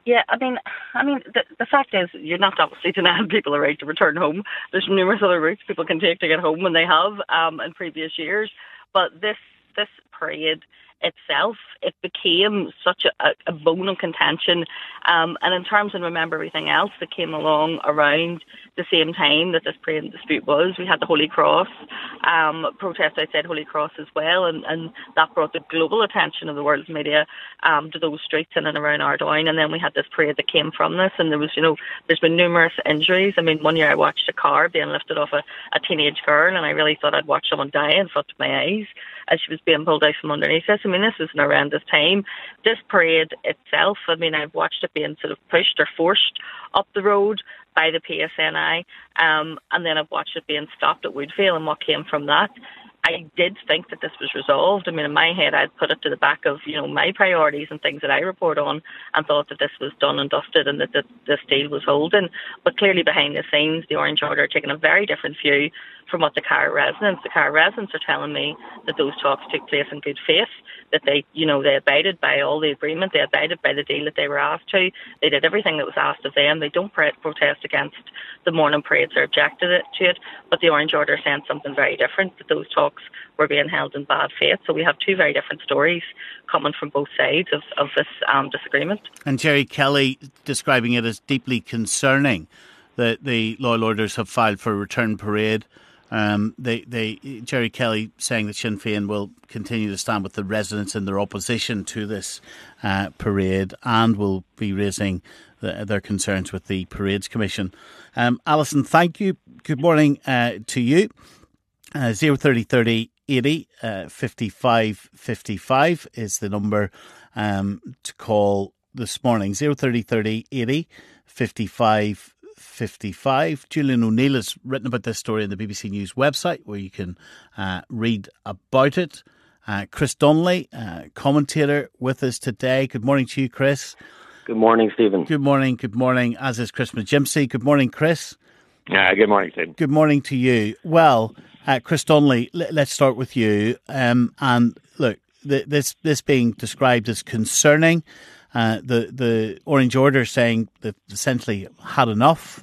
Yeah, I mean, I mean, the, the fact is, you're not obviously denying people a right to return home. There's numerous other routes people can take to get home when they have um, in previous years. But this this parade itself, it became such a, a bone of contention. Um, and in terms of remember everything else that came along around the same time that this parade and dispute was, we had the Holy Cross um, protest outside Holy Cross as well, and, and that brought the global attention of the world's media um, to those streets in and around Ardoyne. And then we had this parade that came from this, and there was, you know, there's been numerous injuries. I mean, one year I watched a car being lifted off a, a teenage girl, and I really thought I'd watch someone die in front of my eyes as she was being pulled out from underneath us. I mean, this was an horrendous time. This parade itself, I mean, I've watched it being sort of pushed or forced up the road by the P S N I, um, and then I've watched it being stopped at Woodvale and what came from that. I did think that this was resolved. I mean, in my head, I'd put it to the back of, you know, my priorities and things that I report on, and thought that this was done and dusted and that the, this deal was holding. But clearly behind the scenes, the Orange Order are taking a very different view from what the Carrick residents. The Carrick residents are telling me that those talks took place in good faith, that they, you know, they abided by all the agreement, they abided by the deal that they were asked to. They did everything that was asked of them. They don't pre- protest against the morning parades or objected to it. But the Orange Order are saying something very different, that those talks were being held in bad faith. So we have two very different stories coming from both sides of, of this um, disagreement. And Jerry Kelly describing it as deeply concerning that the loyal orders have filed for a return parade. Um, they, they, Jerry Kelly saying that Sinn Féin will continue to stand with the residents in their opposition to this uh, parade, and will be raising the, their concerns with the Parades Commission. Um, Alison, thank you. Good morning uh, to you. Uh, zero thirty thirty eighty uh, fifty-five fifty-five is the number um, to call this morning. Zero thirty thirty eighty fifty-five fifty-five. Julian O'Neill has written about this story on the B B C News website, where you can uh, read about it. Uh, Chris Donnelly, uh, commentator, with us today. Good morning to you, Chris. Good morning, Stephen. Good morning. Good morning. As is Chris McGimpsey. Good morning, Chris. Uh, good morning, Stephen. Good morning to you. Well, uh, Chris Donnelly, l- let's start with you. Um, and look, th- this this being described as concerning. Uh, the the Orange Order saying that essentially had enough.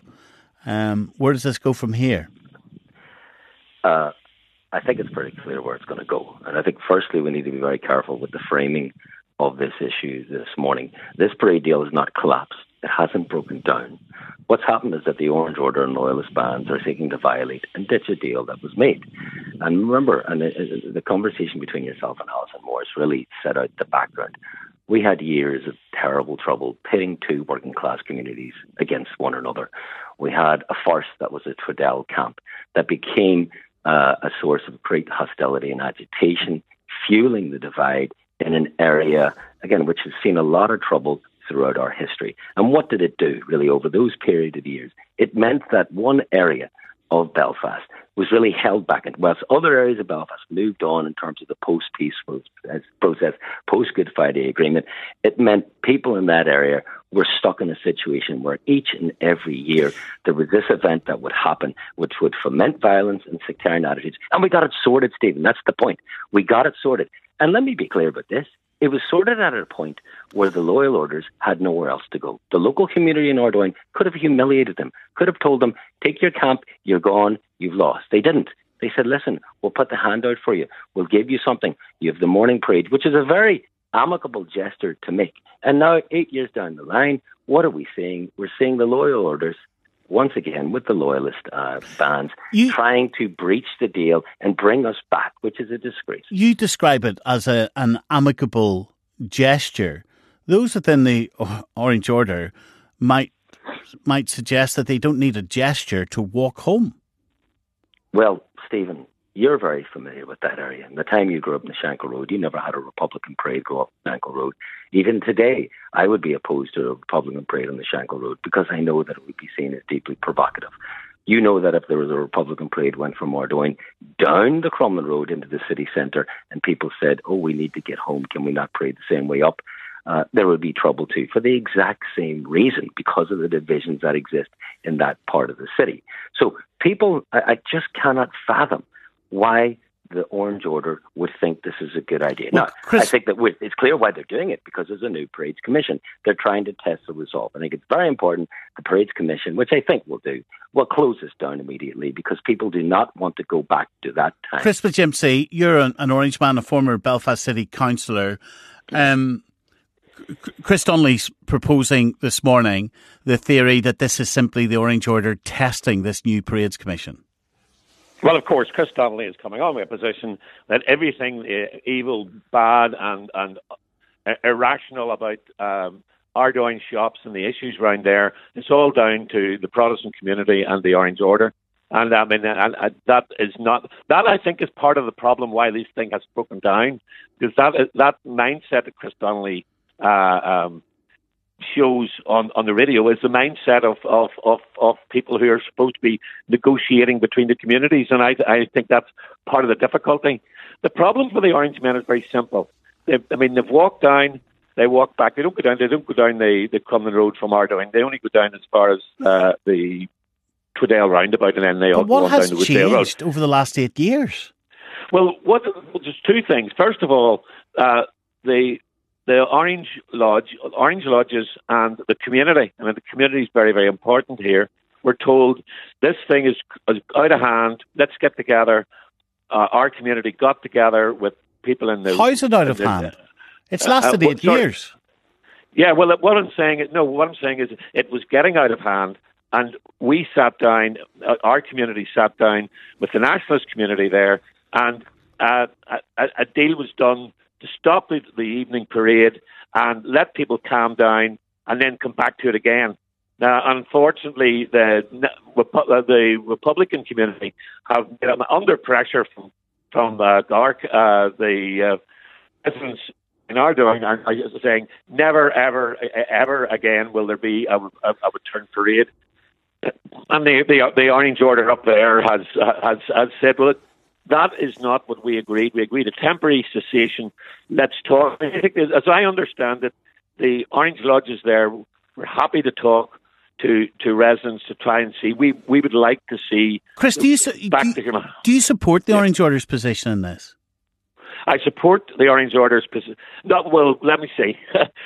Um, where does this go from here? Uh, I think it's pretty clear where it's going to go. And I think firstly we need to be very careful with the framing of this issue this morning. This parade deal has not collapsed. It hasn't broken down. What's happened is that the Orange Order and Loyalist bands are seeking to violate and ditch a deal that was made. And remember, and the, the conversation between yourself and Alison Morris really set out the background. We had years of terrible trouble pitting two working class communities against one another. We had a farce that was a Tredell camp that became uh, a source of great hostility and agitation, fueling the divide in an area, again, which has seen a lot of trouble throughout our history. And what did it do, really, over those period of years? It meant that one area of Belfast was really held back, and whilst other areas of Belfast moved on in terms of the post-peace process, post-Good Friday Agreement, it meant people in that area were stuck in a situation where each and every year there was this event that would happen, which would foment violence and sectarian attitudes. And we got it sorted, Stephen. That's the point. We got it sorted. And let me be clear about this. It was sorted at a point where the loyal orders had nowhere else to go. The local community in Ardoyne could have humiliated them, could have told them, take your camp, you're gone, you've lost. They didn't. They said, listen, we'll put the hand out for you. We'll give you something. You have the morning parade, which is a very amicable gesture to make. And now, eight years down the line, what are we seeing? We're seeing the loyal orders, once again, with the loyalist uh, bands, you, trying to breach the deal and bring us back, which is a disgrace. You describe it as a, an amicable gesture. Those within the Orange Order might might suggest that they don't need a gesture to walk home. Well, Stephen, you're very familiar with that area. In the time you grew up in the Shankill Road, you never had a Republican parade go up Shankill Road. Even today, I would be opposed to a Republican parade on the Shankill Road because I know that it would be seen as deeply provocative. You know that if there was a Republican parade went from Ardoyne down the Crumlin Road into the city centre and people said, oh, we need to get home, can we not parade the same way up? Uh, there would be trouble too, for the exact same reason, because of the divisions that exist in that part of the city. So people, I, I just cannot fathom why the Orange Order would think this is a good idea. Well, now, Chris, I think that we're, it's clear why they're doing it, because there's a new Parades Commission. They're trying to test the resolve. I think it's very important the Parades Commission, which I think will do, will close this down immediately, because people do not want to go back to that time. Chris McGimpsey, you're an, an Orange man, a former Belfast City councillor. Um, Chris Donnelly's proposing this morning the theory that this is simply the Orange Order testing this new Parades Commission. Well, of course, Chris Donnelly is coming on with a position that everything uh, evil, bad and, and uh, irrational about um, Ardoyne shops and the issues around there, it's all down to the Protestant community and the Orange Order. And I mean, and, and that is not, that I think is part of the problem why this thing has broken down, because that, that mindset that Chris Donnelly uh, um, shows on, on the radio is the mindset of, of, of, of people who are supposed to be negotiating between the communities, and I, I think that's part of the difficulty. The problem for the Orange men is very simple. They, I mean, they've walked down, they walk back. They don't go down. They don't go down the, the Crumlin Road from Ardoyne. They only go down as far as uh, the Tweedale roundabout, and then they all but what go on has down the Woodvale Road. changed over the last eight years? Well, what? Well, there's two things. First of all, uh, the the Orange Lodge, Orange Lodges, and the community. I mean, the community is very, very important here. We're told this thing is, is out of hand. Let's get together. Uh, our community got together with people in the. How is it out of the, hand? It's lasted uh, uh, eight sorry. years. Yeah, well, what I'm saying is, no, what I'm saying is it was getting out of hand, and we sat down, uh, our community sat down with the nationalist community there, and uh, a, a deal was done to stop the, the evening parade and let people calm down and then come back to it again. Now, unfortunately, the the Republican community have been under pressure from from uh, Dark, uh, the uh, residents in Ardoyne are, are saying never, ever, ever again will there be a, a, a return parade. And the, the the Orange Order up there has has has said, well, that is not what we agreed. We agreed a temporary cessation. Let's talk. I think, as I understand it, the Orange Lodges there were happy to talk to to residents to try and see. We we would like to see. Chris, do you su- back do, to human. do you support the Yeah. Orange Order's position in this? I support the Orange Order's position. No, well, let me say,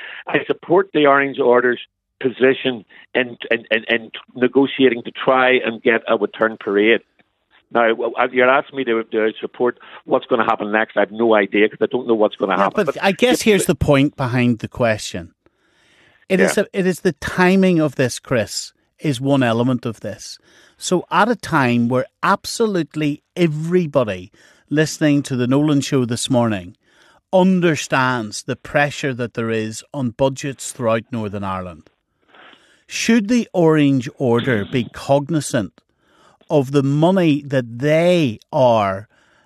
I support the Orange Order's position in, in, in, in negotiating to try and get a return parade. Now, you're asking me to, to support what's going to happen next. I have no idea because I don't know what's going to Yeah, happen. but, I guess here's the point behind the question. It is Yeah. a, it is the timing of this, Chris, is one element of this. So at a time where absolutely everybody listening to the Nolan Show this morning understands the pressure that there is on budgets throughout Northern Ireland, should the Orange Order be cognizant of the money that they are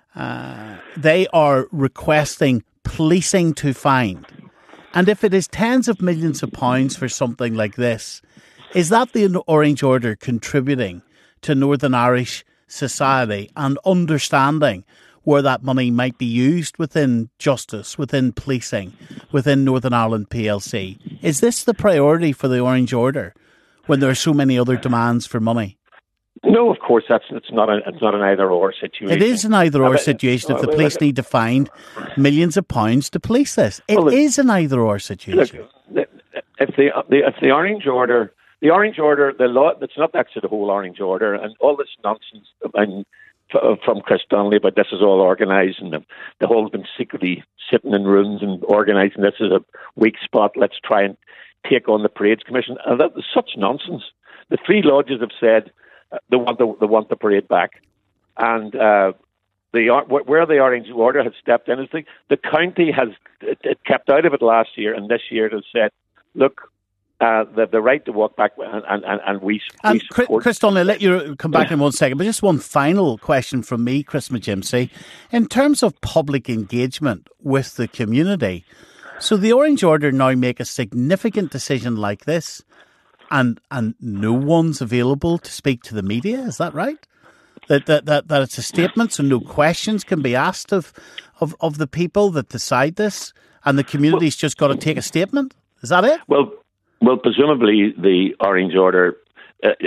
uh, they are requesting policing to find? And if it is tens of millions of pounds for something like this, is that the Orange Order contributing to Northern Irish society and understanding where that money might be used within justice, within policing, within Northern Ireland P L C? Is this the priority for the Orange Order when there are so many other demands for money? No, of course, that's it's not a, it's not an either-or situation. It is an either-or Uh, situation if the uh, police need to find millions of pounds to police this. It Well, look- is an either-or situation. Look, if the, the if the Orange Order, the Orange Order, the law, it's not actually the whole Orange Order, and all this nonsense and f- from Chris Donnelly, but this is all organised, and the, the whole been secretly sitting in rooms and organising. This is a weak spot. Let's try and take on the Parades Commission. And that is such nonsense. The three lodges have said uh, they want the they want the parade back, and uh, the where the Orange Order has stepped in is the, the county has it, it kept out of it last year, and this year it has said, look, uh, the the right to walk back, and and, and we, And we support. Chris Donnelly, I'll let you come back in one second, but just one final question from me, Chris McGimpsey. In terms of public engagement with the community, so the Orange Order now make a significant decision like this, and and no one's available to speak to the media, is that right? That that that, that it's a statement, so no questions can be asked of, of, of the people that decide this, and the community's just got to take a statement? Is that it? Well, well, presumably the Orange Order, uh,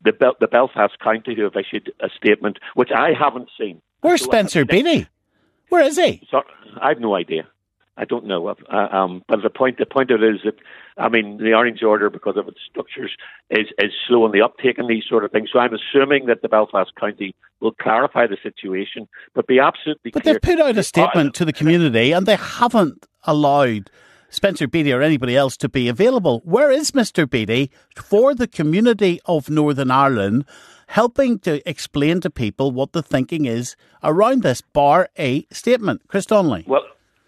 the Bel- the Belfast County, who have issued a statement, which I haven't seen. Where's so Spencer Beattie? Where is he? So, I have no idea. I don't know. Uh, um, but the point, the point of it is that, I mean, the Orange Order, because of its structures, is, is slow in the uptake in these sort of things. So I'm assuming that the Belfast County will clarify the situation, but be absolutely but clear. But they've put out a statement uh, to the community, and they haven't allowed Spencer Beattie or anybody else to be available. Where is Mister Beattie for the community of Northern Ireland, helping to explain to people what the thinking is around this, bar a statement? Chris Donnelly. Well,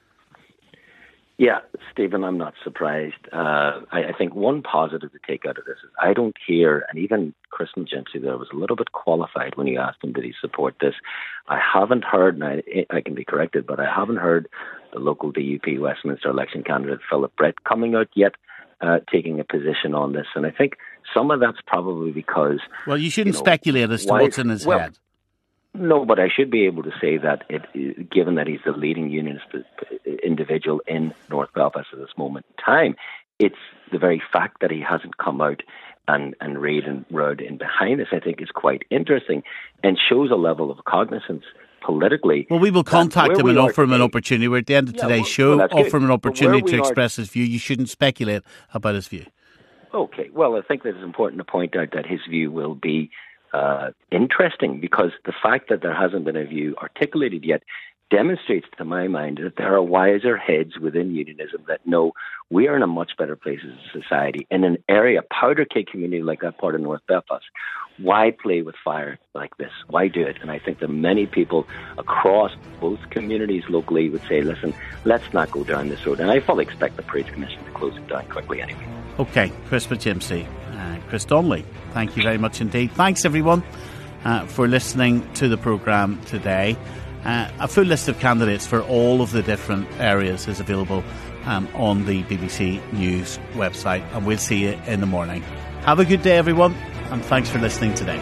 yeah, Stephen, I'm not surprised. Uh, I, I think one positive to take out of this is I don't hear, and even Chris Magency there was a little bit qualified when you asked him, did he support this? I haven't heard, and I, I can be corrected, but I haven't heard the local D U P Westminster election candidate, Philip Brett, coming out yet uh, taking a position on this. And I think some of that's probably because... Well, you shouldn't you know, speculate as to why, what's in his well, head. No, but I should be able to say that, it, given that he's the leading unionist individual in North Belfast at this moment in time, it's the very fact that he hasn't come out and, and raid and rode in behind this, I think, is quite interesting and shows a level of cognizance politically. Well, we will contact him and offer him an opportunity. We're at the end of yeah, today's well, show, well, offer him an opportunity to are, express his view. You shouldn't speculate about his view. Okay, well, I think that it's important to point out that his view will be Uh, interesting, because the fact that there hasn't been a view articulated yet demonstrates to my mind that there are wiser heads within unionism that know we are in a much better place as a society. In an area, powder keg community like that part of North Belfast, why play with fire like this? Why do it? And I think that many people across both communities locally would say, listen, let's not go down this road. And I fully expect the Parades Commission to close it down quickly anyway. Okay, Chris Magency, uh, Chris Donnelly, thank you very much indeed. Thanks everyone uh, for listening to the programme today. Uh, a full list of candidates for all of the different areas is available um, on the B B C News website, and we'll see you in the morning. Have a good day everyone, and thanks for listening today.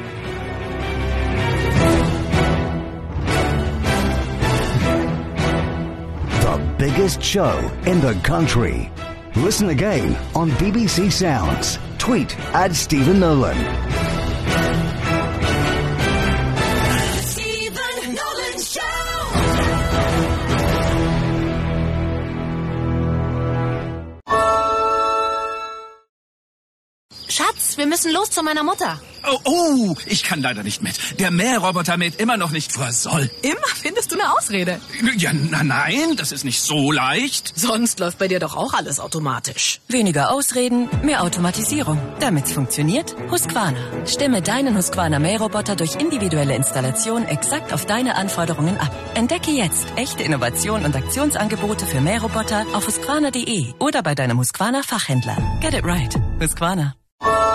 The biggest show in the country. Listen again on B B C Sounds. Tweet at Stephen Nolan. Stephen Nolan Show. Schatz, wir müssen los zu meiner Mutter. Oh, oh, ich kann leider nicht mit. Der Mähroboter mäht immer noch nicht, wo er soll. Immer findest du eine Ausrede. Ja, na, nein, das ist nicht so leicht. Sonst läuft bei dir doch auch alles automatisch. Weniger Ausreden, mehr Automatisierung. Damit's funktioniert, Husqvarna. Stimme deinen Husqvarna Mähroboter durch individuelle Installation exakt auf deine Anforderungen ab. Entdecke jetzt echte Innovation und Aktionsangebote für Mähroboter auf husqvarna punkt de oder bei deinem Husqvarna Fachhändler. Get it right. Husqvarna.